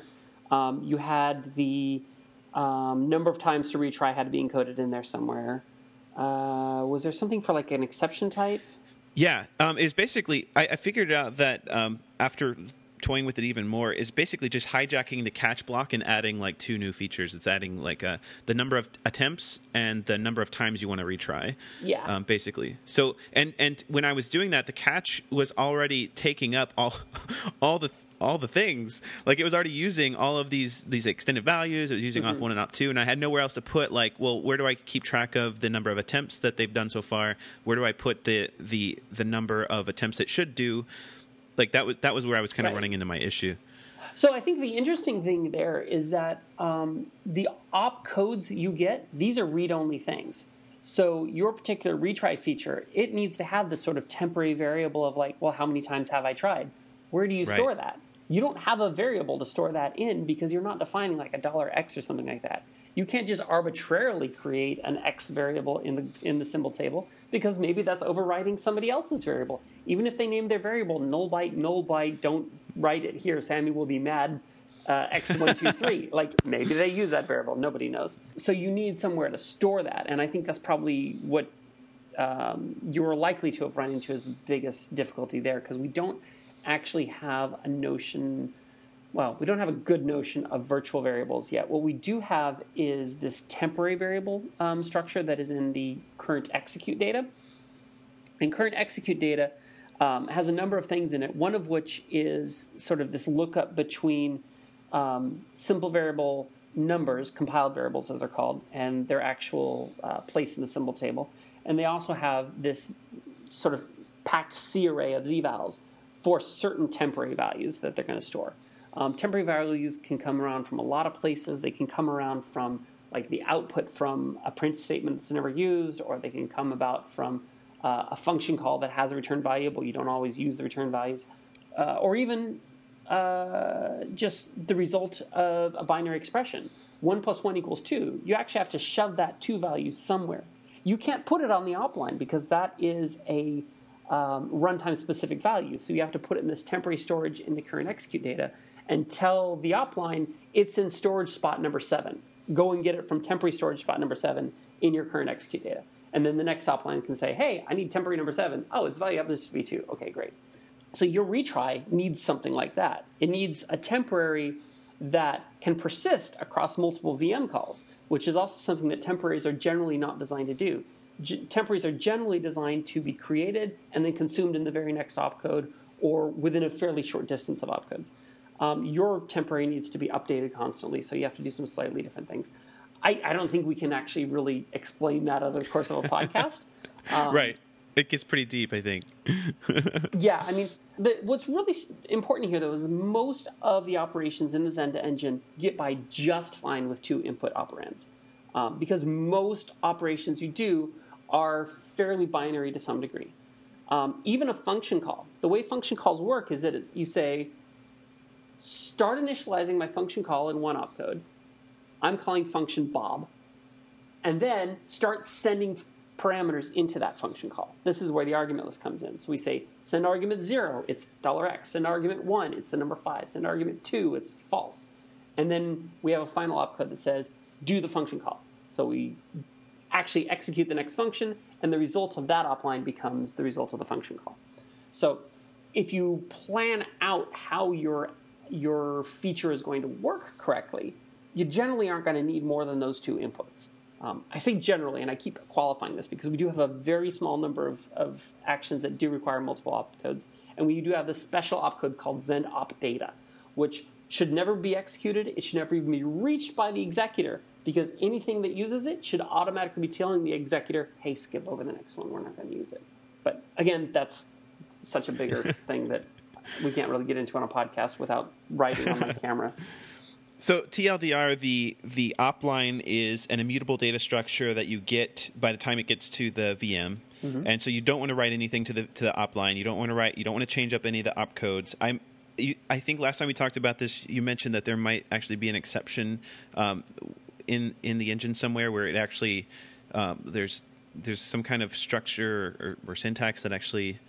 Um, you had the um, number of times to retry had to be encoded in there somewhere. Uh, was there something for like an exception type?
Yeah, um, it's basically, I, I figured out that um, after toying with it even more, is basically just hijacking the catch block and adding like two new features. It's adding like uh, the number of attempts and the number of times you want to retry.
Yeah.
Um, basically. So, and and when I was doing that, the catch was already taking up all all the all the things. Like it was already using all of these these extended values. It was using
Mm-hmm.
op one and op two, and I had nowhere else to put like, well, where do I keep track of the number of attempts that they've done so far? Where do I put the the the number of attempts it should do? Like that was that was where I was kind of
Right.
running into my issue.
So I think the interesting thing there is that um, the op codes you get, these are read-only things. So your particular retry feature, it needs to have this sort of temporary variable of like, well, how many times have I tried? Where do you
Right.
store that? You don't have a variable to store that in because you're not defining like a dollar X or something like that. You can't just arbitrarily create an X variable in the in the symbol table because maybe that's overriding somebody else's variable. Even if they name their variable null byte, null byte, don't write it here. Sammy will be mad. Uh, X one two three. Like maybe they use that variable. Nobody knows. So you need somewhere to store that, and I think that's probably what um, you're likely to have run into as the biggest difficulty there because we don't actually have a notion. Well, we don't have a good notion of virtual variables yet. What we do have is this temporary variable um, structure that is in the current execute data. And current execute data um, has a number of things in it, one of which is sort of this lookup between um, simple variable numbers, compiled variables as they're called, and their actual uh, place in the symbol table. And they also have this sort of packed C array of z-vals for certain temporary values that they're going to store. Um, temporary values can come around from a lot of places. They can come around from like the output from a print statement that's never used, or they can come about from uh, a function call that has a return value, but you don't always use the return values, uh, or even uh, just the result of a binary expression. One plus one equals two. You actually have to shove that two value somewhere. You can't put it on the op line because that is a um, runtime specific value. So you have to put it in this temporary storage in the current execute data and tell the op line it's in storage spot number seven. Go and get it from temporary storage spot number seven in your current execute data. And then the next op line can say, hey, I need temporary number seven. Oh, its value happens to be two. Okay, great. So your retry needs something like that. It needs a temporary that can persist across multiple V M calls, which is also something that temporaries are generally not designed to do. G- temporaries are generally designed to be created and then consumed in the very next opcode or within a fairly short distance of opcodes. Um, your temporary needs to be updated constantly, so you have to do some slightly different things. I, I don't think we can actually really explain that over the course of a podcast. Um,
Right. It gets pretty deep, I think.
Yeah, I mean, the, what's really important here, though, is most of the operations in the Zenda engine get by just fine with two input operands. Um, because most operations you do are fairly binary to some degree. Um, even a function call. The way function calls work is that you say, start initializing my function call in one opcode. I'm calling function Bob. And then start sending parameters into that function call. This is where the argument list comes in. So we say, send argument zero, it's $X. Send argument one, it's the number five. Send argument two, it's false. And then we have a final opcode that says, do the function call. So we actually execute the next function, and the result of that opline becomes the result of the function call. So if you plan out how your your feature is going to work correctly, you generally aren't going to need more than those two inputs. Um, I say generally, and I keep qualifying this because we do have a very small number of, of actions that do require multiple opcodes, and we do have this special opcode called Zend op data, which should never be executed. It should never even be reached by the executor because anything that uses it should automatically be telling the executor, hey, skip over the next one. We're not going to use it. But again, that's such a bigger thing that we can't really get into on a podcast without writing on my camera.
So T L D R, the the op line is an immutable data structure that you get by the time it gets to the V M, mm-hmm. and so you don't want to write anything to the to the op line. You don't want to write. You don't want to change up any of the op codes. I'm. You, I think last time we talked about this, you mentioned that there might actually be an exception um, in in the engine somewhere where it actually um, there's there's some kind of structure or, or syntax that actually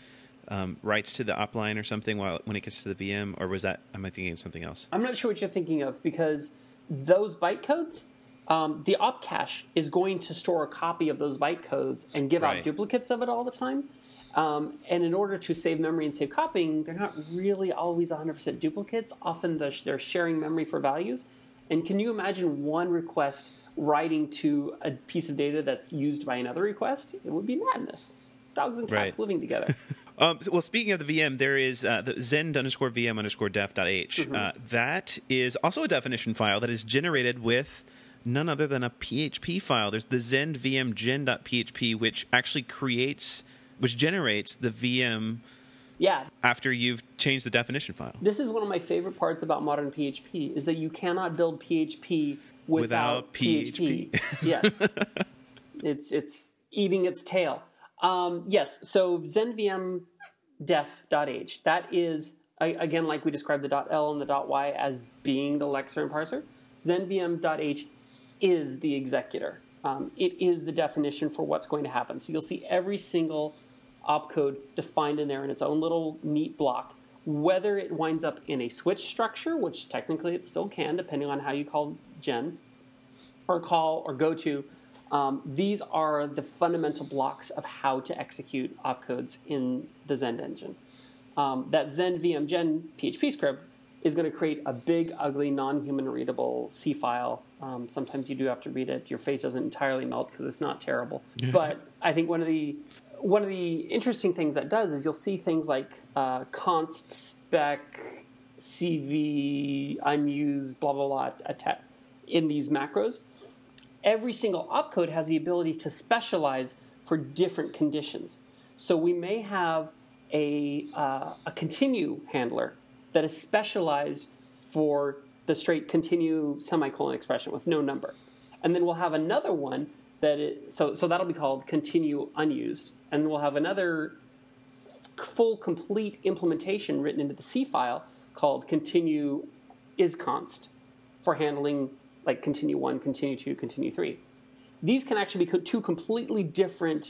um, writes to the op line or something while when it gets to the V M, or was that, am I thinking of something else?
I'm not sure what you're thinking of, because those bytecodes, um, the op cache is going to store a copy of those bytecodes and give
Right.
out duplicates of it all the time. Um, and in order to save memory and save copying, they're not really always one hundred percent duplicates. Often they're, they're sharing memory for values. And can you imagine one request writing to a piece of data that's used by another request? It would be madness. Dogs and cats
Right.
living together.
Um, so- well, speaking of the V M, there is uh, the zend underscore vm underscore def dot h.
Mm-hmm.
Uh, that is also a definition file that is generated with none other than a P H P file. There's the zend vm gen dot p h p, which actually creates, which generates the V M
Yeah,
after you've changed the definition file.
this is one of my favorite parts about modern P H P, is that you cannot build P H P without,
Without P H P.
P H P. Yes. it's it's eating its tail. Um, yes, so zenvm def.h, that is, I- again, like we described the .l and the .y as being the lexer parser, zenvm.h is the executor. Um, it is the definition for what's going to happen. So you'll see every single opcode defined in there in its own little neat block, whether it winds up in a switch structure, which technically it still can, depending on how you call gen, or call or go to. Um, these are the fundamental blocks of how to execute opcodes in the Zend engine. Um, that Zend V M Gen P H P script is going to create a big, ugly, non-human readable C file. Um, sometimes you do have to read it. Your face doesn't entirely melt because it's not terrible. But I think one of the one of the interesting things that does is you'll see things like uh, const spec cv unused blah blah blah atta- in these macros. Every single opcode has the ability to specialize for different conditions. So we may have a, uh, a continue handler that is specialized for the straight continue semicolon expression with no number. And then we'll have another one that is, so, so that'll be called continue unused. And then we'll have another f- full complete implementation written into the C file called continue isconst for handling like continue one, continue two, continue three. These can actually be co- two completely different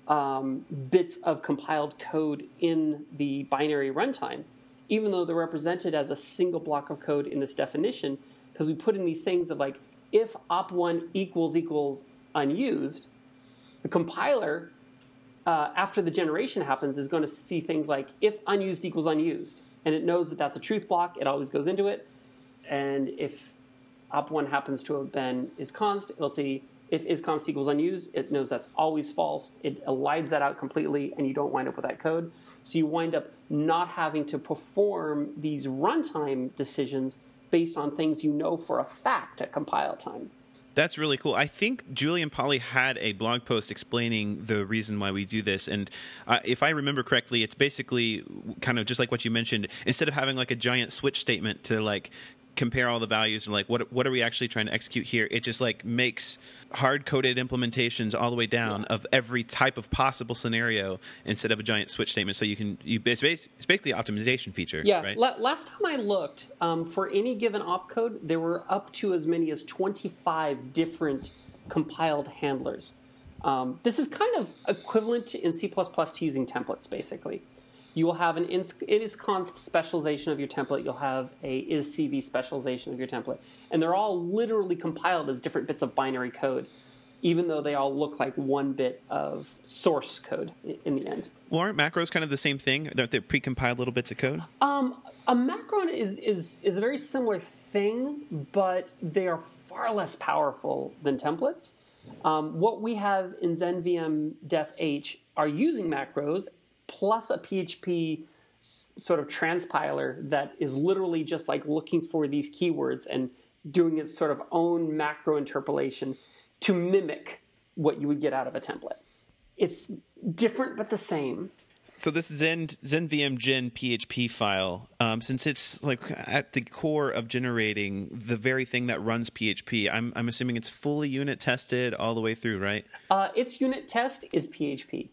um, bits of compiled code in the binary runtime, even though they're represented as a single block of code in this definition, because we put in these things of like, if op one equals equals unused, the compiler, uh, after the generation happens, is going to see things like if unused equals unused, and it knows that that's a truth block. It always goes into it, and if op one happens to have been isconst, it'll see if isconst equals unused, it knows that's always false. It elides that out completely, and you don't wind up with that code. So you wind up not having to perform these runtime decisions based on things you know for a fact at compile time.
That's really cool. I think Julian Polly had a blog post explaining the reason why we do this. And uh, if I remember correctly, it's basically kind of just like what you mentioned. Instead of having like a giant switch statement to like compare all the values and like what what are we actually trying to execute here, it just like makes hard-coded implementations all the way down
Yeah.
of every type of possible scenario instead of a giant switch statement. So you can you it's, bas- it's basically an optimization feature.
Yeah,
right?
la- last time I looked, um, for any given opcode, there were up to as many as twenty-five different compiled handlers. Um, this is kind of equivalent in C plus plus to using templates, basically. You will have an ins- isconst specialization of your template. You'll have a iscv specialization of your template. And they're all literally compiled as different bits of binary code, even though they all look like one bit of source code i- in the end.
Well, aren't macros kind of the same thing? They're, they're pre-compiled little bits of code?
Um, a macron is, is, is a very similar thing, but they are far less powerful than templates. Um, what we have in ZenVM Def H are using macros plus a P H P s- sort of transpiler that is literally just like looking for these keywords and doing its sort of own macro interpolation to mimic what you would get out of a template. It's different but the same.
So this Zen ZenVM Gen P H P file, um, since it's like at the core of generating the very thing that runs P H P, I'm I'm assuming it's fully unit tested all the way through, right?
Uh, its unit test is P H P.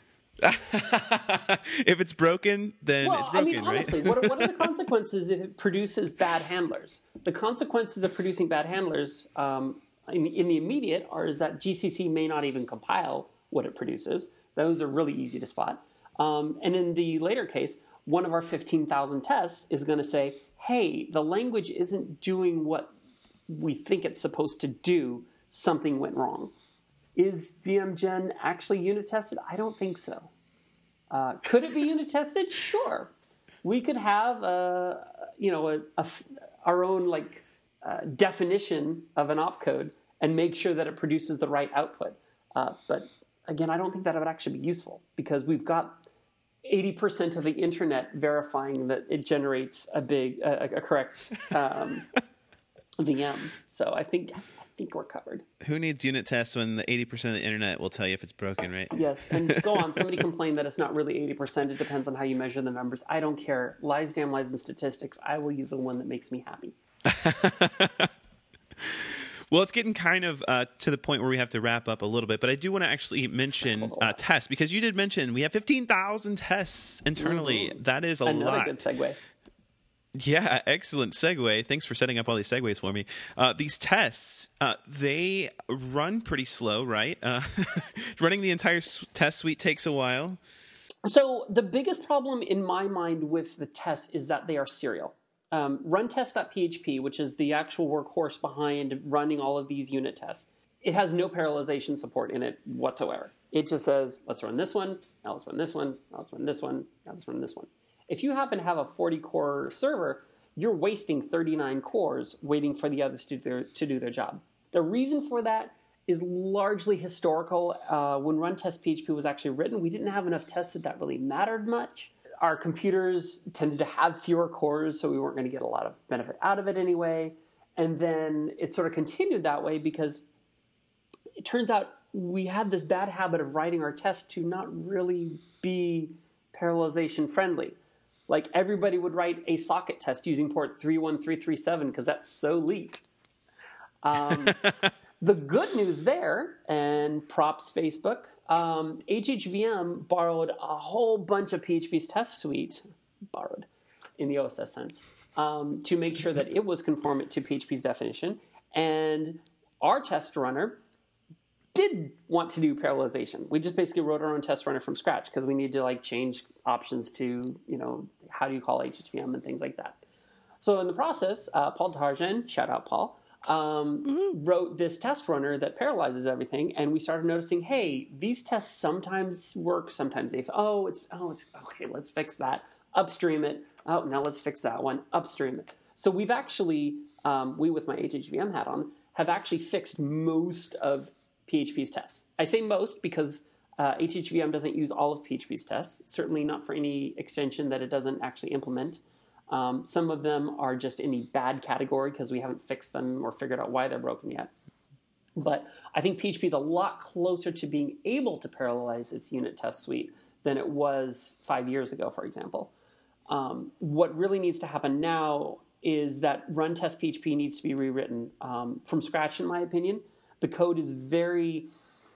If it's broken, then
Well,
it's broken,
I mean, honestly,
right?
what, are, what are the consequences if it produces bad handlers? The consequences of producing bad handlers um, in, in the immediate are is that G C C may not even compile what it produces. Those are really easy to spot. Um, and in the later case, one of our fifteen thousand tests is going to say, hey, the language isn't doing what we think it's supposed to do. Something went wrong. Is VMgen actually unit tested? I don't think so. Uh, could it be unit tested? Sure. We could have a, you know, a, a, our own like uh, definition of an opcode and make sure that it produces the right output. Uh, but again, I don't think that would actually be useful because we've got eighty percent of the internet verifying that it generates a big, uh, a correct um, V M. So I think I think we're covered.
Who needs unit tests when the eighty percent of the internet will tell you if it's broken, right?
Yes, and go on. Somebody complained that it's not really eighty percent. It depends on how you measure the numbers. I don't care. Lies, damn lies, and statistics. I will use the one that makes me happy.
Well, it's getting kind of uh, to the point where we have to wrap up a little bit, but I do want to actually mention uh, tests because you did mention we have fifteen thousand tests internally. Mm-hmm. That is a
Another
lot.
Another good segue.
Yeah, excellent segue. Thanks for setting up all these segues for me. Uh, these tests, uh, they run pretty slow, right? Uh, running the entire test suite takes a while.
So the biggest problem in my mind with the tests is that they are serial. Um, run test dot P H P, which is the actual workhorse behind running all of these unit tests, it has no parallelization support in it whatsoever. It just says, let's run this one, now let's run this one, now let's run this one, now let's run this one. If you happen to have a forty-core server, you're wasting thirty-nine cores waiting for the others to do their, to do their job. The reason for that is largely historical. Uh, when run test P H P was actually written, we didn't have enough tests that that really mattered much. Our computers tended to have fewer cores, so we weren't going to get a lot of benefit out of it anyway. And then it sort of continued that way because it turns out we had this bad habit of writing our tests to not really be parallelization friendly. Like everybody would write a socket test using port three one three three seven because that's so leet. Um, the good news there, and props Facebook, um, H H V M borrowed a whole bunch of P H P's test suite, borrowed in the O S S sense, um, to make sure that it was conformant to P H P's definition. And our test runner did want to do parallelization. We just basically wrote our own test runner from scratch because we needed to like change options to, you know, how do you call H H V M and things like that. So in the process, uh, Paul Tarjan, shout out Paul, um, mm-hmm. wrote this test runner that parallelizes everything, and we started noticing, hey, these tests sometimes work, sometimes they, oh, it's, oh, it's, okay, let's fix that, upstream it, oh, now let's fix that one, upstream it. So we've actually, um, we with my H H V M hat on, have actually fixed most of P H P's tests. I say most because uh, H H V M doesn't use all of P H P's tests, certainly not for any extension that it doesn't actually implement. Um, some of them are just in the bad category because we haven't fixed them or figured out why they're broken yet. But I think P H P is a lot closer to being able to parallelize its unit test suite than it was five years ago, for example. Um, what really needs to happen now is that run test P H P needs to be rewritten um, from scratch, in my opinion. The code is very...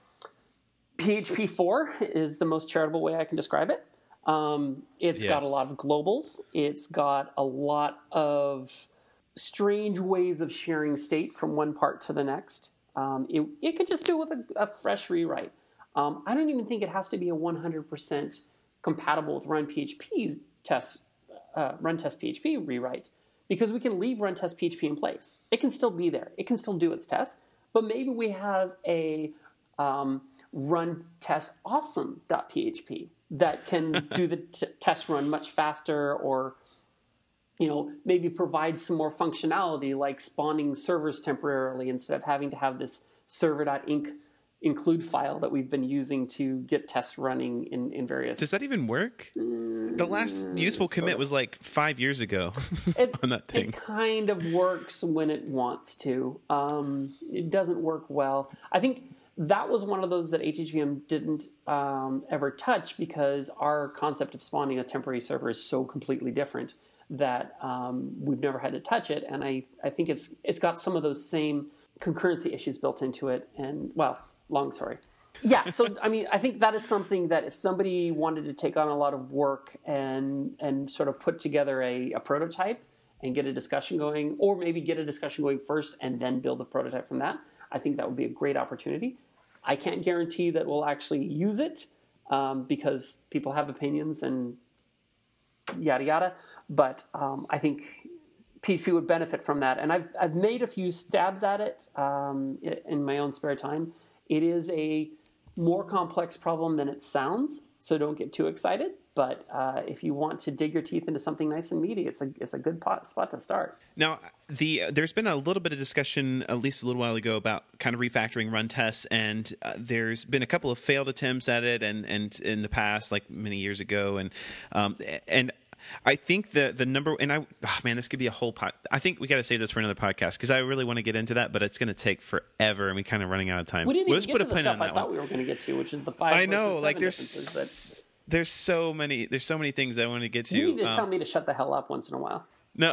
P H P four is the most charitable way I can describe it. Um, it's yes. got a lot of globals. It's got a lot of strange ways of sharing state from one part to the next. Um, it, it could just do with a, a fresh rewrite. Um, I don't even think it has to be a one hundred percent compatible with run P H P's test, uh, run test P H P rewrite, because we can leave run test P H P in place. It can still be there. It can still do its test, but maybe we have a um, run test awesome dot P H P that can do the t- test run much faster, or, you know, maybe provide some more functionality like spawning servers temporarily instead of having to have this server.inc include file that we've been using to get tests running in, in various...
Does that even work? Mm, the last useful commit of. was like five years ago
it,
on that thing.
It kind of works when it wants to. Um, it doesn't work well. I think that was one of those that H H V M didn't um, ever touch because our concept of spawning a temporary server is so completely different that um, we've never had to touch it. And I, I think it's it's got some of those same concurrency issues built into it. And, well, long story. Yeah, so, I mean, I think that is something that if somebody wanted to take on a lot of work and and sort of put together a, a prototype and get a discussion going, or maybe get a discussion going first and then build a prototype from that, I think that would be a great opportunity. I can't guarantee that we'll actually use it um, because people have opinions and yada yada. But um, I think P H P would benefit from that, and I've I've made a few stabs at it um, in my own spare time. It is a more complex problem than it sounds, so don't get too excited. But uh, if you want to dig your teeth into something nice and meaty, it's a it's a good pot, spot to start.
Now, the uh, there's been a little bit of discussion, at least a little while ago, about kind of refactoring run tests, and uh, there's been a couple of failed attempts at it, and and in the past, like many years ago, and um, and. I think the the number and I oh man this could be a whole pot. I think we got to save this for another podcast because I really want to get into that, but it's going to take forever and we're kind of running out of time.
We didn't
we'll
even
just
get
put
to
a
the
pin
stuff
on
I
that
thought
one.
we were going to get to, which is the five.
I know,
versus
like
seven
there's
differences
there's so many there's so many things I want to get to.
that you need to
um,
tell me to shut the hell up once in a while.
No.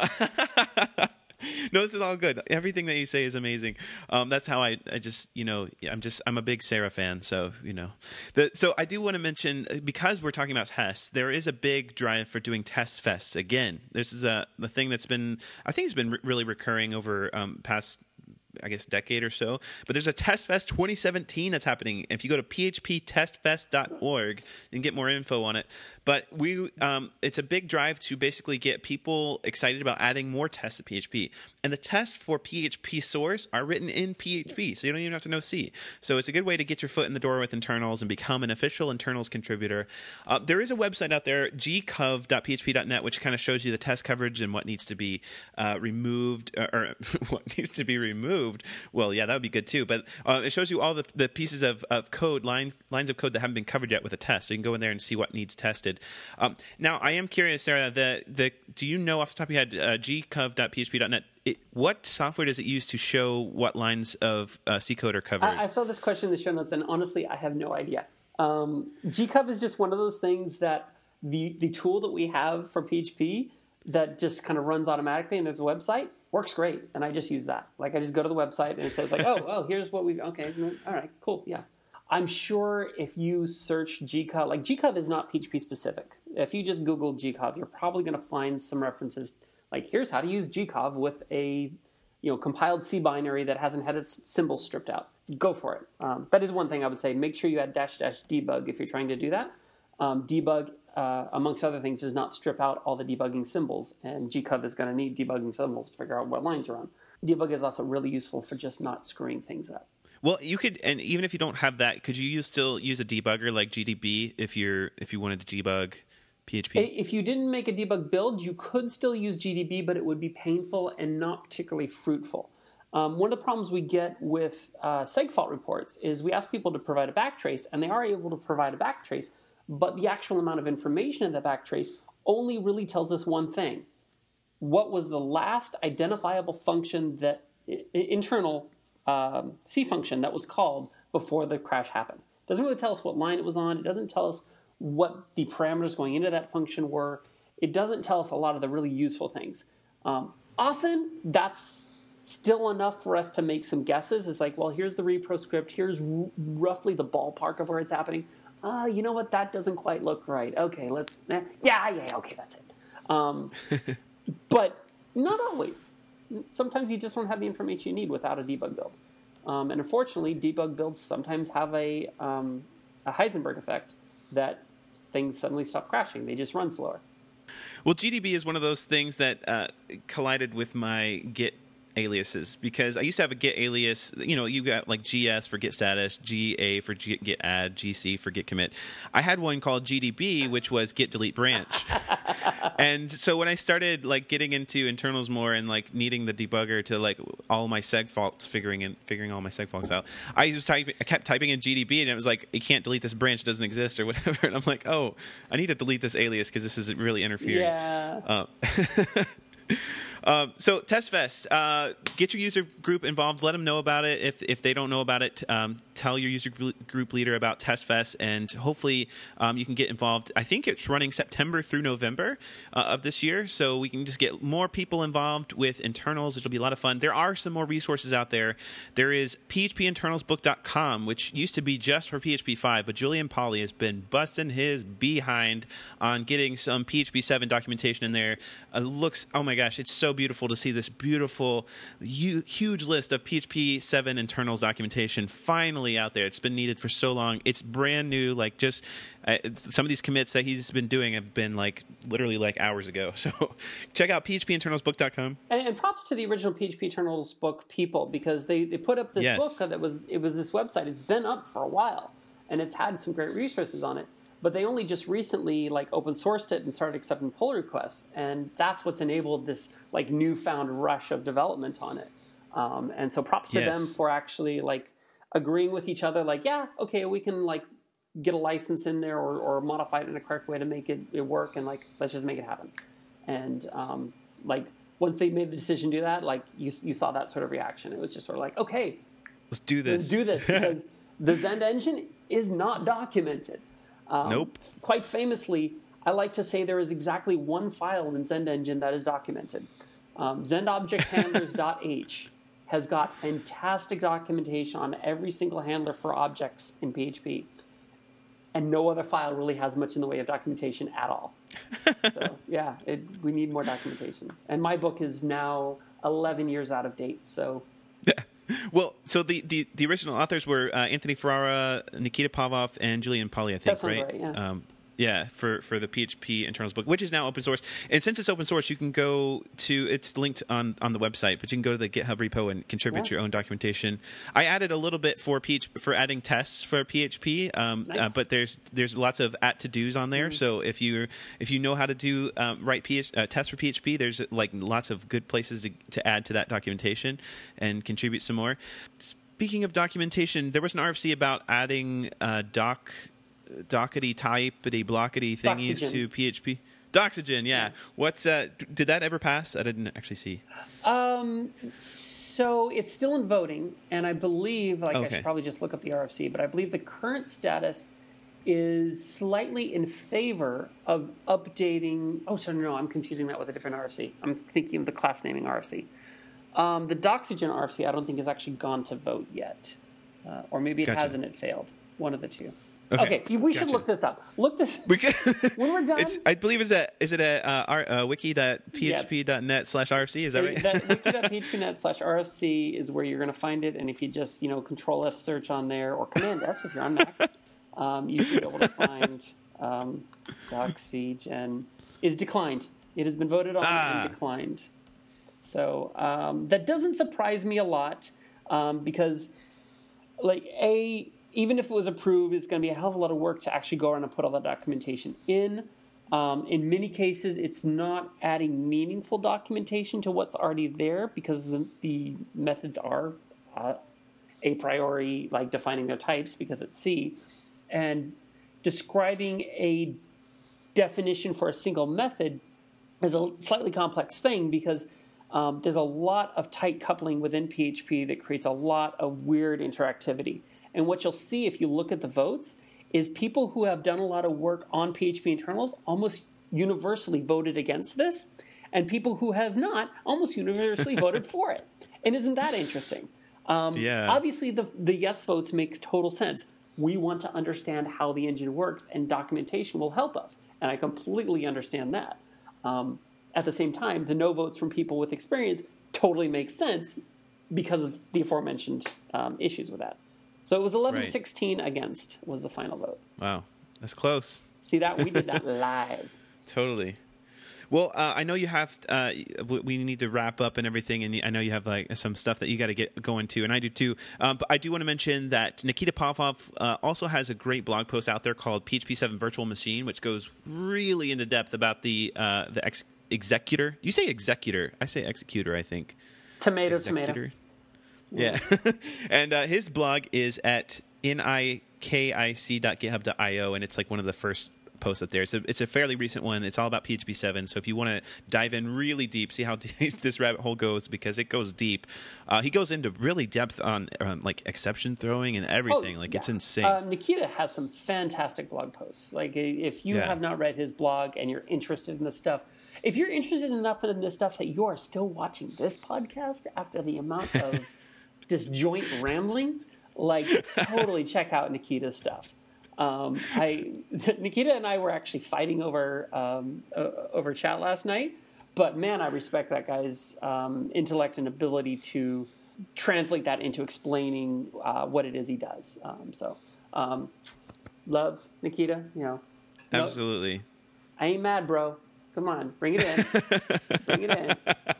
No, this is all good. Everything that you say is amazing. Um, that's how I, I just, you know, I'm just, I'm a big Sarah fan. So, you know, the, so I do want to mention, because we're talking about tests, there is a big drive for doing test fests again. This is a, the thing that's been, I think it's been re- really recurring over um, past, I guess, decade or so. But there's a Test Fest twenty seventeen that's happening. If you go to p h p test fest dot org, you can get more info on it. But we, um, it's a big drive to basically get people excited about adding more tests to P H P. And the tests for P H P source are written in P H P, so you don't even have to know C. So it's a good way to get your foot in the door with internals and become an official internals contributor. Uh, there is a website out there, g cov dot p h p dot net, which kind of shows you the test coverage and what needs to be uh, removed, or, or what needs to be removed. Well, yeah, that would be good too. But uh, it shows you all the, the pieces of, of code, line, lines of code that haven't been covered yet with a test. So you can go in there and see what needs tested. Um, now, I am curious, Sarah, the, the, do you know off the top of your head, uh, g cov dot p h p dot net, it, what software does it use to show what lines of uh, C code are covered?
I, I saw this question in the show notes, and honestly, I have no idea. Um, G cov is just one of those things that the, the tool that we have for P H P that just kind of runs automatically, and there's a website, works great, and I just use that. Like, I just go to the website, and it says, like, oh, oh, here's what we've, okay, all right, cool, yeah. I'm sure if you search G cov, like G cov is not P H P specific. If you just Google G cov, you're probably going to find some references, like here's how to use G cov with a you know compiled C binary that hasn't had its symbols stripped out. Go for it. Um, that is one thing I would say. Make sure you add dash dash debug if you're trying to do that. Um, debug, uh, amongst other things, does not strip out all the debugging symbols, and G cov is going to need debugging symbols to figure out what lines you're on. Debug is also really useful for just not screwing things up.
Well, you could, and even if you don't have that, could you use, still use a debugger like G D B if you're if you wanted to debug P H P?
If you didn't make a debug build, you could still use G D B, but it would be painful and not particularly fruitful. Um, one of the problems we get with uh, segfault reports is we ask people to provide a backtrace, and they are able to provide a backtrace, but the actual amount of information in the backtrace only really tells us one thing. What was the last identifiable function that internal Um, C function that was called before the crash happened? Doesn't really tell us what line it was on. It doesn't tell us what the parameters going into that function were. It doesn't tell us a lot of the really useful things. Um, often, that's still enough for us to make some guesses. It's like, well, here's the repro script. Here's r- roughly the ballpark of where it's happening. Ah, uh, you know what? That doesn't quite look right. Okay, let's... Eh, yeah, yeah, okay, that's it. Um, but not always. Sometimes you just don't have the information you need without a debug build. Um, and unfortunately, debug builds sometimes have a, um, a Heisenberg effect that things suddenly stop crashing. They just run slower.
Well, G D B is one of those things that uh, collided with my Git aliases, because I used to have a Git alias. You know, you got like G S for Git status, G A for Git, Git add, G C for Git commit. I had one called G D B, which was Git delete branch. And so when I started like getting into internals more and like needing the debugger to like all my seg faults, figuring in, figuring all my seg faults out, I was typing, I kept typing in G D B, and it was like, you can't delete this branch, it doesn't exist or whatever. And I'm like, oh, I need to delete this alias because this is really interfering.
Yeah.
Uh, Um, so TestFest, uh, get your user group involved. Let them know about it. If if they don't know about it, um, tell your user group leader about TestFest, and hopefully um, you can get involved. I think it's running September through November uh, of this year, so we can just get more people involved with internals, which will be a lot of fun. There are some more resources out there. There is P H P internals book dot com, which used to be just for P H P five, but Julian Pauly has been busting his behind on getting some P H P seven documentation in there. It looks, oh my my gosh, it's so beautiful to see this beautiful, hu- huge list of P H P seven internals documentation finally out there. It's been needed for so long. It's brand new. Like just uh, some of these commits that he's been doing have been like literally like hours ago. So check out P H P internals book dot com.
And, and props to the original P H P internals book people, because they, they put up this
Yes.
book that was it was this website. It's been up for a while, and it's had some great resources on it. But they only just recently like open sourced it and started accepting pull requests, and that's what's enabled this like newfound rush of development on it. Um, and so props to
Yes.
them for actually like agreeing with each other. Like, yeah, okay, we can like get a license in there or, or modify it in a correct way to make it, it work, and like let's just make it happen. And um, like once they made the decision to do that, like you you saw that sort of reaction. It was just sort of like, okay,
Let's do this.
let's do this, because the Zend engine is not documented. Um,
Nope.
Quite famously, I like to say there is exactly one file in Zend engine that is documented. Um, ZendObjectHandlers.h has got fantastic documentation on every single handler for objects in P H P. And no other file really has much in the way of documentation at all. So, yeah, it, we need more documentation. And my book is now eleven years out of date, so...
Well, so the, the, the original authors were uh, Anthony Ferrara, Nikita Pavlov, and Julian Polly, I think,
That sounds
right?
right, yeah.
Um, yeah, for, for the P H P internals book, which is now open source. And since it's open source, you can go to, it's linked on, on the website, but you can go to the GitHub repo and contribute
Yeah.
your own documentation. I added a little bit for P H P, for adding tests for P H P, um,
Nice.
uh, but there's there's lots of at to dos on there.
Mm-hmm.
So if you if you know how to do um, write P H, uh, tests for P H P, there's like lots of good places to, to add to that documentation and contribute some more. Speaking of documentation, there was an R F C about adding uh, doc. dockety typety blockety thingies
Doxygen.
to P H P. Doxygen, yeah. What's uh did that ever pass? I didn't actually see.
Um, so it's still in voting, and I believe, like I
Okay.
should probably just look up the R F C, but I believe the current status is slightly in favor of updating. Oh, sorry, no, I'm confusing that with a different R F C. I'm thinking of the class naming R F C. Um, the Doxygen R F C, I don't think has actually gone to vote yet, uh, or maybe it
Gotcha.
has and it failed. One of the two.
Okay,
Okay, we should
gotcha.
look this up. Look this.
We could,
When we're done-
it's, I believe is a is it a uh, r, uh, wiki.php.net slash rfc? Is that right?
That wiki.phpnet slash RFC is where you're going to find it, and if you just you know Control F search on there or Command F if you're on Mac, um, you should be able to find um, Doxygen is declined. It has been voted on
Ah.
and declined. So um, that doesn't surprise me a lot um, because, like, a even if it was approved, it's going to be a hell of a lot of work to actually go around and put all that documentation in. Um, in many cases, it's not adding meaningful documentation to what's already there because the, the methods are uh, a priori, like defining their types because it's C. And describing a definition for a single method is a slightly complex thing because um, there's a lot of tight coupling within P H P that creates a lot of weird interactivity. And what you'll see if you look at the votes is people who have done a lot of work on P H P internals almost universally voted against this, and people who have not almost universally voted for it. And isn't that interesting? Um,
Yeah.
Obviously, the, the yes votes make total sense. We want to understand how the engine works, and documentation will help us. And I completely understand that. Um, at the same time, the no votes from people with experience totally makes sense because of the aforementioned um, issues with that. So it was eleven sixteen against was the final vote.
Wow, that's close.
See that? We did that live.
Totally. Well, uh, I know you have. Uh, we need to wrap up and everything, and I know you have like some stuff that you got to get going to, and I do too. Um, but I do want to mention that Nikita Pavlov uh, also has a great blog post out there called P H P seven Virtual Machine, which goes really into depth about the uh, the ex- executor. You say executor. I say executor. I think.
Tomato,
Executor.
tomato.
Yeah. And uh, his blog is at nikic dot github dot io, and it's like one of the first posts up there. It's a, it's a fairly recent one. It's all about P H P seven, so if you want to dive in really deep, see how deep this rabbit hole goes, because it goes deep. Uh, he goes into really depth on um, like exception throwing and everything.
Oh,
like
yeah.
it's insane.
Uh, Nikita has some fantastic blog posts. Like if you
Yeah.
have not read his blog and you're interested in this stuff, if you're interested enough in this stuff that you are still watching this podcast after the amount of disjoint rambling, like totally check out Nikita's stuff. Um, I Nikita and I were actually fighting over um, uh, over chat last night, but man, I respect that guy's um, intellect and ability to translate that into explaining uh, what it is he does. Um, so, um, love Nikita. You know,
absolutely.
Love. I ain't mad, bro. Come on, bring it in. Bring it in.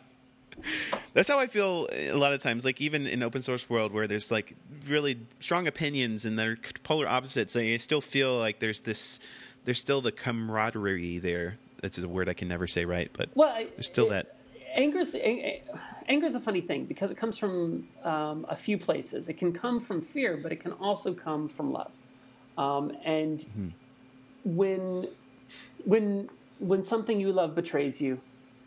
That's how I feel a lot of times. Like even in open source world where there's like really strong opinions and they're polar opposites, I still feel like there's this, there's still the camaraderie there. That's a word I can never say right, but
well,
there's still
it,
that.
Anger's anger's a funny thing because it comes from um, a few places. It can come from fear, but it can also come from love. Um, and mm-hmm. when when when something you love betrays you,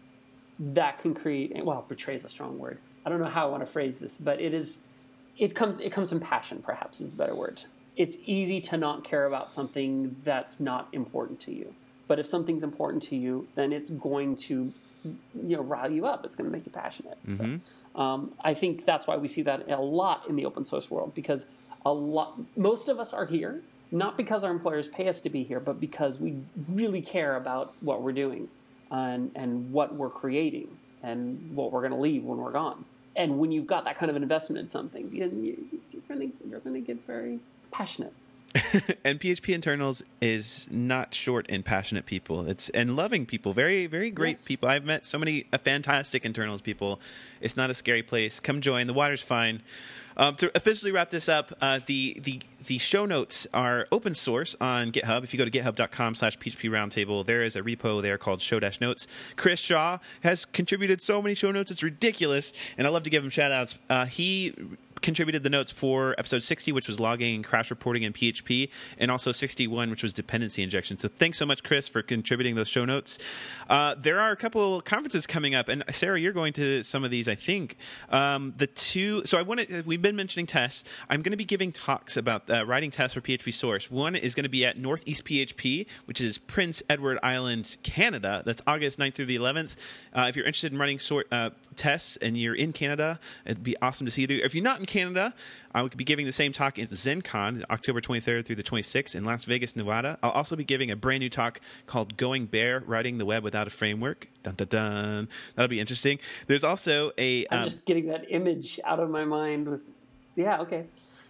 that can create, well, betray is a strong word. I don't know how I want to phrase this, but it is, it comes, it comes from passion, perhaps is the better word. It's easy to not care about something that's not important to you. But if something's important to you, then it's going to, you know, rile you up. It's going to make you passionate. Mm-hmm. So, um, I think that's why we see that a lot in the open source world, because a lot, most of us are here, not because our employers pay us to be here, but because we really care about what we're doing. And, and what we're creating and what we're going to leave when we're gone. And when you've got that kind of an investment in something, you're going you're going to get very passionate.
And P H P Internals is not short in passionate people. It's and loving people, very, very great yes. people. I've met so many uh, fantastic internals people. It's not a scary place. Come join. The water's fine. Um, to officially wrap this up, uh, the, the the show notes are open source on GitHub. If you go to github.com slash PHP Roundtable, there is a repo there called show dash notes. Chris Shaw has contributed so many show notes, it's ridiculous, and I love to give him shout outs. Uh, he contributed the notes for episode sixty, which was logging and crash reporting in P H P, and also sixty-one, which was dependency injection. So thanks so much, Chris, for contributing those show notes. Uh, there are a couple of conferences coming up, and Sarah, you're going to some of these, I think. Um, the two, so I want to. We've been mentioning tests. I'm going to be giving talks about uh, writing tests for P H P Source. One is going to be at Northeast P H P, which is Prince Edward Island, Canada. That's August ninth through the eleventh. Uh, if you're interested in running sort uh, tests and you're in Canada, it'd be awesome to see you. If you're not in Canada, I will be giving the same talk at ZenCon, October twenty-third through the twenty-sixth in Las Vegas, Nevada. I'll also be giving a brand new talk called Going Bare, Writing the Web Without a Framework. Dun, dun, dun. That'll be interesting. There's also a...
I'm
um,
just getting that image out of my mind with... Yeah, okay.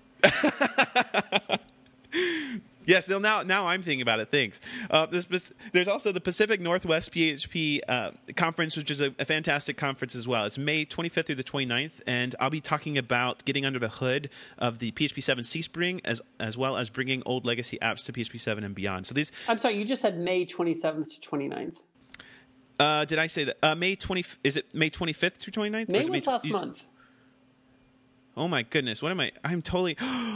Yes, now now I'm thinking about it. Thanks. Uh, this, there's also the Pacific Northwest P H P uh, conference, which is a, a fantastic conference as well. It's May twenty-fifth through the twenty-ninth, and I'll be talking about getting under the hood of the P H P seven C-Spring, as as well as bringing old legacy apps to P H P seven and beyond. So these.
I'm sorry, you just said May twenty-seventh to twenty-ninth.
Uh, did I say that? Uh, May twentieth. Is it May twenty-fifth through twenty-ninth?
May was
May,
last
you,
month.
Oh my goodness! What am I? I'm totally.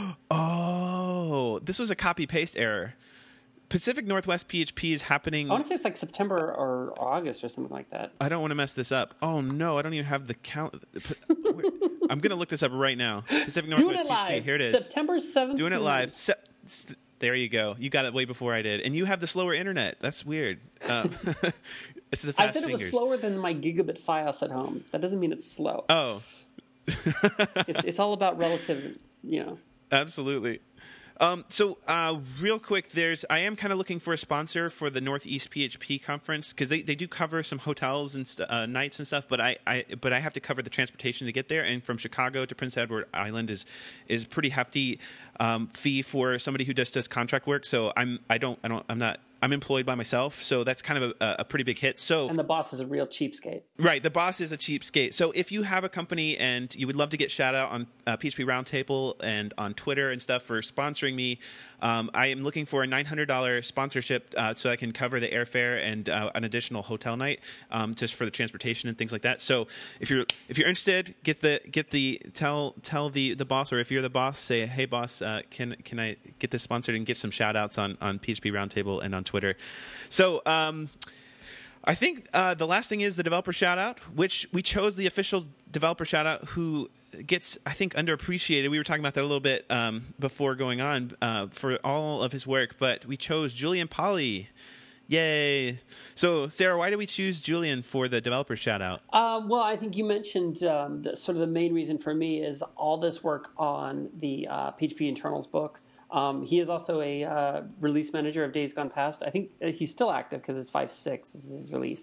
Oh, this was a copy paste error. Pacific Northwest P H P is happening.
I want to say it's like September or August or something like that.
I don't want to mess this up. Oh no, I don't even have the count. I'm going to look this up right now. Pacific Northwest
Doing it live.
P H P. Here it is.
September seventh.
Doing it live. Se- there you go. You got it way before I did, and you have the slower internet. That's weird. Um, it's the fast
I said
fingers.
it was slower than my gigabit Fios at home. That doesn't mean it's slow.
Oh.
it's, it's all about relative, you know.
Absolutely. Um, so, uh, real quick, there's I am kind of looking for a sponsor for the Northeast P H P conference because they, they do cover some hotels and st- uh, nights and stuff, but I, I but I have to cover the transportation to get there. And from Chicago to Prince Edward Island is is pretty hefty um, fee for somebody who just does contract work. So I'm I don't I don't I'm not. I'm employed by myself, so that's kind of a, a pretty big hit. So,
and the boss is a real cheapskate.
Right, the boss is a cheapskate. So if you have a company and you would love to get shout out on uh, P H P Roundtable and on Twitter and stuff for sponsoring me, um, I am looking for a nine hundred dollars sponsorship uh, so I can cover the airfare and uh, an additional hotel night um, just for the transportation and things like that. So if you're if you're interested, get the get the tell tell the, the boss, or if you're the boss, say, hey boss, uh, can can I get this sponsored and get some shout outs on on P H P Roundtable and on Twitter. So um, I think uh, the last thing is the developer shout out, which we chose the official developer shout out who gets, I think, underappreciated. We were talking about that a little bit um, before going on uh, for all of his work, but we chose Julian Polly. Yay. So, Sarah, why did we choose Julian for the developer shout out?
Uh, well, I think you mentioned um, that sort of the main reason for me is all this work on the uh, P H P internals book. Um, he is also a uh, release manager of Days Gone Past. I think he's still active because it's five point six. This is his release.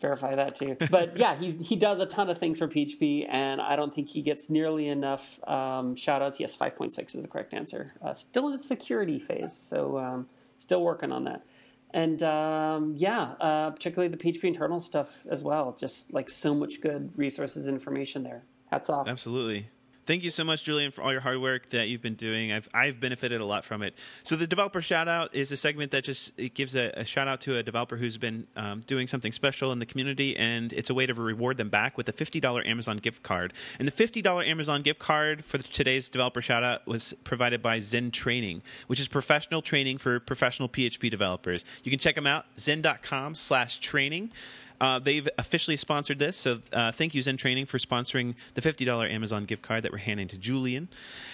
verify that too. But yeah, he he does a ton of things for P H P, and I don't think he gets nearly enough um, shout outs. Yes, five point six is the correct answer. Uh, still in the security phase, so um, still working on that. And um, yeah, uh, particularly the P H P internal stuff as well. Just like so much good resources and information there. Hats off.
Absolutely. Thank you so much, Julian, for all your hard work that you've been doing. I've I've benefited a lot from it. So the developer shout out is a segment that just it gives a, a shout out to a developer who's been um, doing something special in the community, and it's a way to reward them back with a fifty dollars Amazon gift card. And the fifty dollars Amazon gift card for today's developer shout out was provided by Zen Training, which is professional training for professional P H P developers. You can check them out, zen.com slash training. Uh, they've officially sponsored this, so uh, thank you, Zen Training, for sponsoring the fifty dollars Amazon gift card that we're handing to Julian.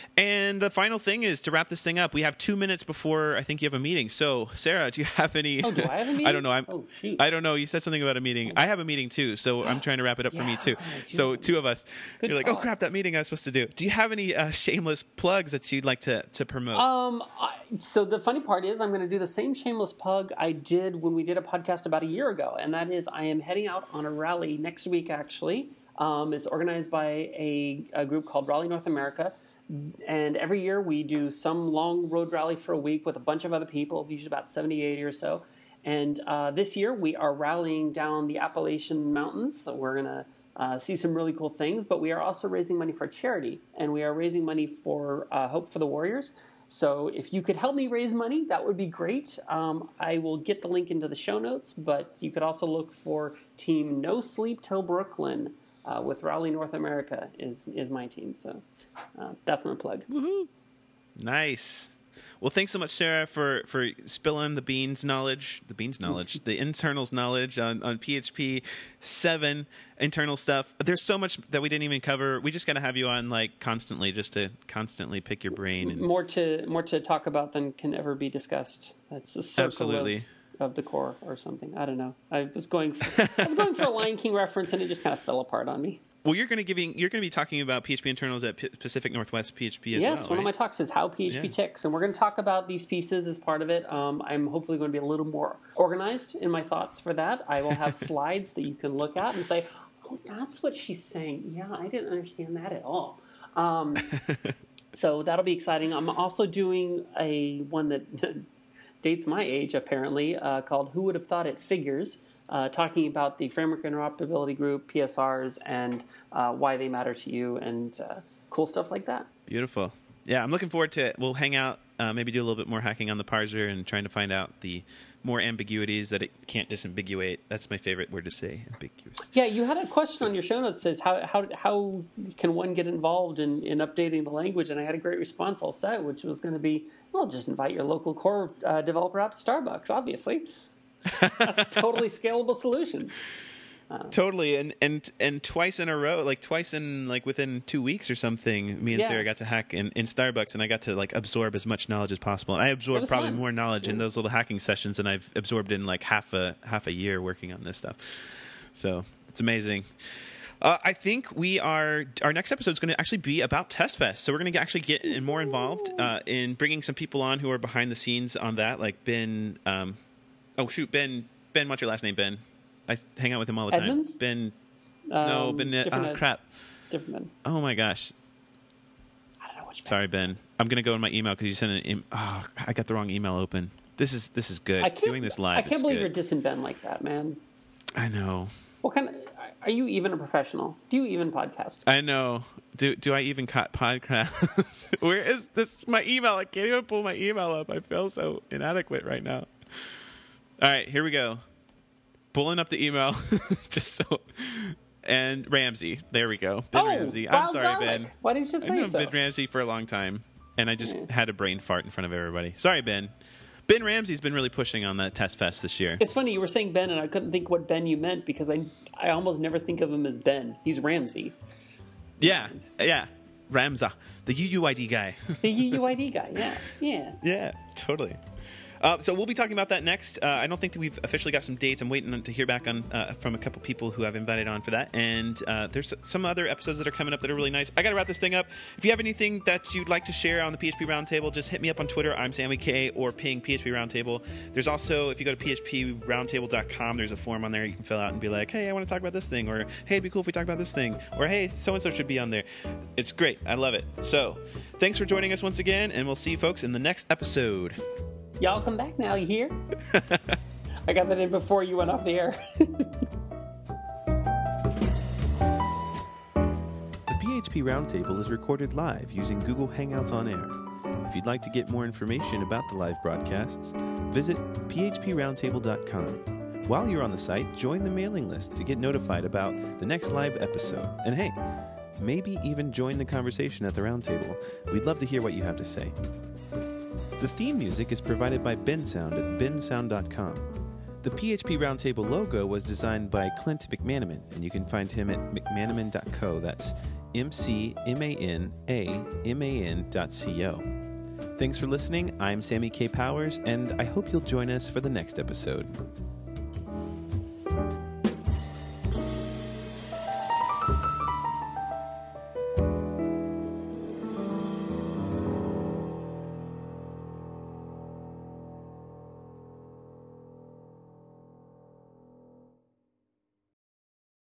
And the final thing is, to wrap this thing up, we have two minutes before I think you have a meeting. So, Sarah, do you have any...
Oh, do I have a meeting?
I don't know. I'm,
oh, shoot.
I don't know. You said something about a meeting. I have a meeting, too, so I'm trying to wrap it up
yeah,
for me, too.
right,
So, two of us.
Good
You're like,
call.
oh, crap, that meeting I was supposed to do. Do you have any uh, shameless plugs that you'd like to, to promote?
Um, I, so the funny part is I'm going to do the same shameless plug I did when we did a podcast about a year ago, and that is I am heading out on a rally next week, actually. Um, it's organized by a, a group called Raleigh North America, and every year we do some long road rally for a week with a bunch of other people, usually about seventy, eighty or so. And uh, this year we are rallying down the Appalachian Mountains, so we're going to uh, see some really cool things, but we are also raising money for charity, and we are raising money for uh, Hope for the Warriors. So if you could help me raise money, that would be great. Um, I will get the link into the show notes, but you could also look for Team No Sleep Till Brooklyn uh, with Raleigh North America is is my team. So uh, that's my plug.
Woohoo! Nice. Well, thanks so much, Sarah, for, for spilling the beans knowledge, the beans knowledge, the internals knowledge on, on P H P seven internal stuff. There's so much that we didn't even cover. We just got to have you on like constantly, just to constantly pick your brain. And...
More to more to talk about than can ever be discussed. That's a circle
Absolutely.
Of, of the core or something. I don't know. I was going for, I was going for a Lion King reference, and it just kind of fell apart on me.
Well, you're going to giving you're going to be talking about P H P internals at P- Pacific Northwest P H P as
yes,
well.
Yes, one
right?
of my talks is how P H P
Yeah.
ticks, and we're going to talk about these pieces as part of it. Um, I'm hopefully going to be a little more organized in my thoughts for that. I will have slides that you can look at and say, "Oh, that's what she's saying." Yeah, I didn't understand that at all. Um, so that'll be exciting. I'm also doing a one that dates my age, apparently, uh, called "Who Would Have Thought It Figures." Uh, talking about the Framework Interoperability Group, P S Rs, and uh, why they matter to you, and uh, cool stuff like that.
Beautiful. Yeah, I'm looking forward to it. We'll hang out, uh, maybe do a little bit more hacking on the parser and trying to find out the more ambiguities that it can't disambiguate. That's my favorite word to say, ambiguous.
Yeah, you had a question on your show notes that says, how how how can one get involved in, in updating the language? And I had a great response all set, which was going to be, well, just invite your local core uh, developer out to Starbucks, obviously. That's a totally scalable solution.
Uh, totally, and and and twice in a row, like twice in like within two weeks or something, me and
yeah.
Sarah got to hack in, in Starbucks, and I got to like absorb as much knowledge as possible. And I absorbed probably
fun.
more knowledge
yeah.
in those little hacking sessions than I've absorbed in like half a half a year working on this stuff. So it's amazing. Uh, I think we are. Our next episode is going to actually be about TestFest, so we're going to actually get in more involved uh, in bringing some people on who are behind the scenes on that, like Ben. Um, oh shoot, Ben. Ben, what's your last name, Ben? I hang out with him all the
Edmonds?
time. Ben.
Um,
no, Ben. Uh, oh, crap.
Different Ben.
Oh my gosh.
I don't know which Ben.
Sorry, Ben. I'm going to go in my email because you sent an. Em- oh, I got the wrong email open. This is this is good.
I can't,
Doing this live.
I can't
is
believe
good.
you're dissing Ben like that, man.
I know.
What kind of? Are you even a professional? Do you even podcast?
I know. Do do I even cut podcasts? Where is this? My email. I can't even pull my email up. I feel so inadequate right now. All right, here we go. Pulling up the email, just so. And Ramsey. There we go. Ben
oh,
Ramsey. I'm sorry,
garlic.
Ben.
Why didn't you
I've
say
known
so?
Ben Ramsey for a long time, and I just
Yeah.
had a brain fart in front of everybody. Sorry, Ben. Ben Ramsey's been really pushing on that Test Fest this year.
It's funny, you were saying Ben, and I couldn't think what Ben you meant because I I almost never think of him as Ben. He's Ramsey.
Yeah, yeah. Ramza, the U U I D guy.
The U U I D guy, yeah. Yeah.
Yeah, totally. Uh, so we'll be talking about that next. Uh, I don't think that we've officially got some dates. I'm waiting to hear back on uh, from a couple people who I've invited on for that. And uh, there's some other episodes that are coming up that are really nice. I got to wrap this thing up. If you have anything that you'd like to share on the P H P Roundtable, just hit me up on Twitter. I'm Sammy K, or ping P H P Roundtable. There's also, if you go to P H P roundtable dot com, there's a form on there you can fill out and be like, hey, I want to talk about this thing, or hey, it'd be cool if we talk about this thing, or hey, so-and-so should be on there. It's great. I love it. So thanks for joining us once again, and we'll see you folks in the next episode.
Y'all come back now, you hear? I got that in before you went off the air.
The P H P Roundtable is recorded live using Google Hangouts on Air. If you'd like to get more information about the live broadcasts, visit P H P roundtable dot com. While you're on the site, join the mailing list to get notified about the next live episode. And hey, maybe even join the conversation at the Roundtable. We'd love to hear what you have to say. The theme music is provided by Bensound at ben sound dot com. The P H P Roundtable logo was designed by Clint McManaman, and you can find him at mcmanaman dot co. That's M C M A N A M A N dot C O. Thanks for listening. I'm Sammy K. Powers, and I hope you'll join us for the next episode.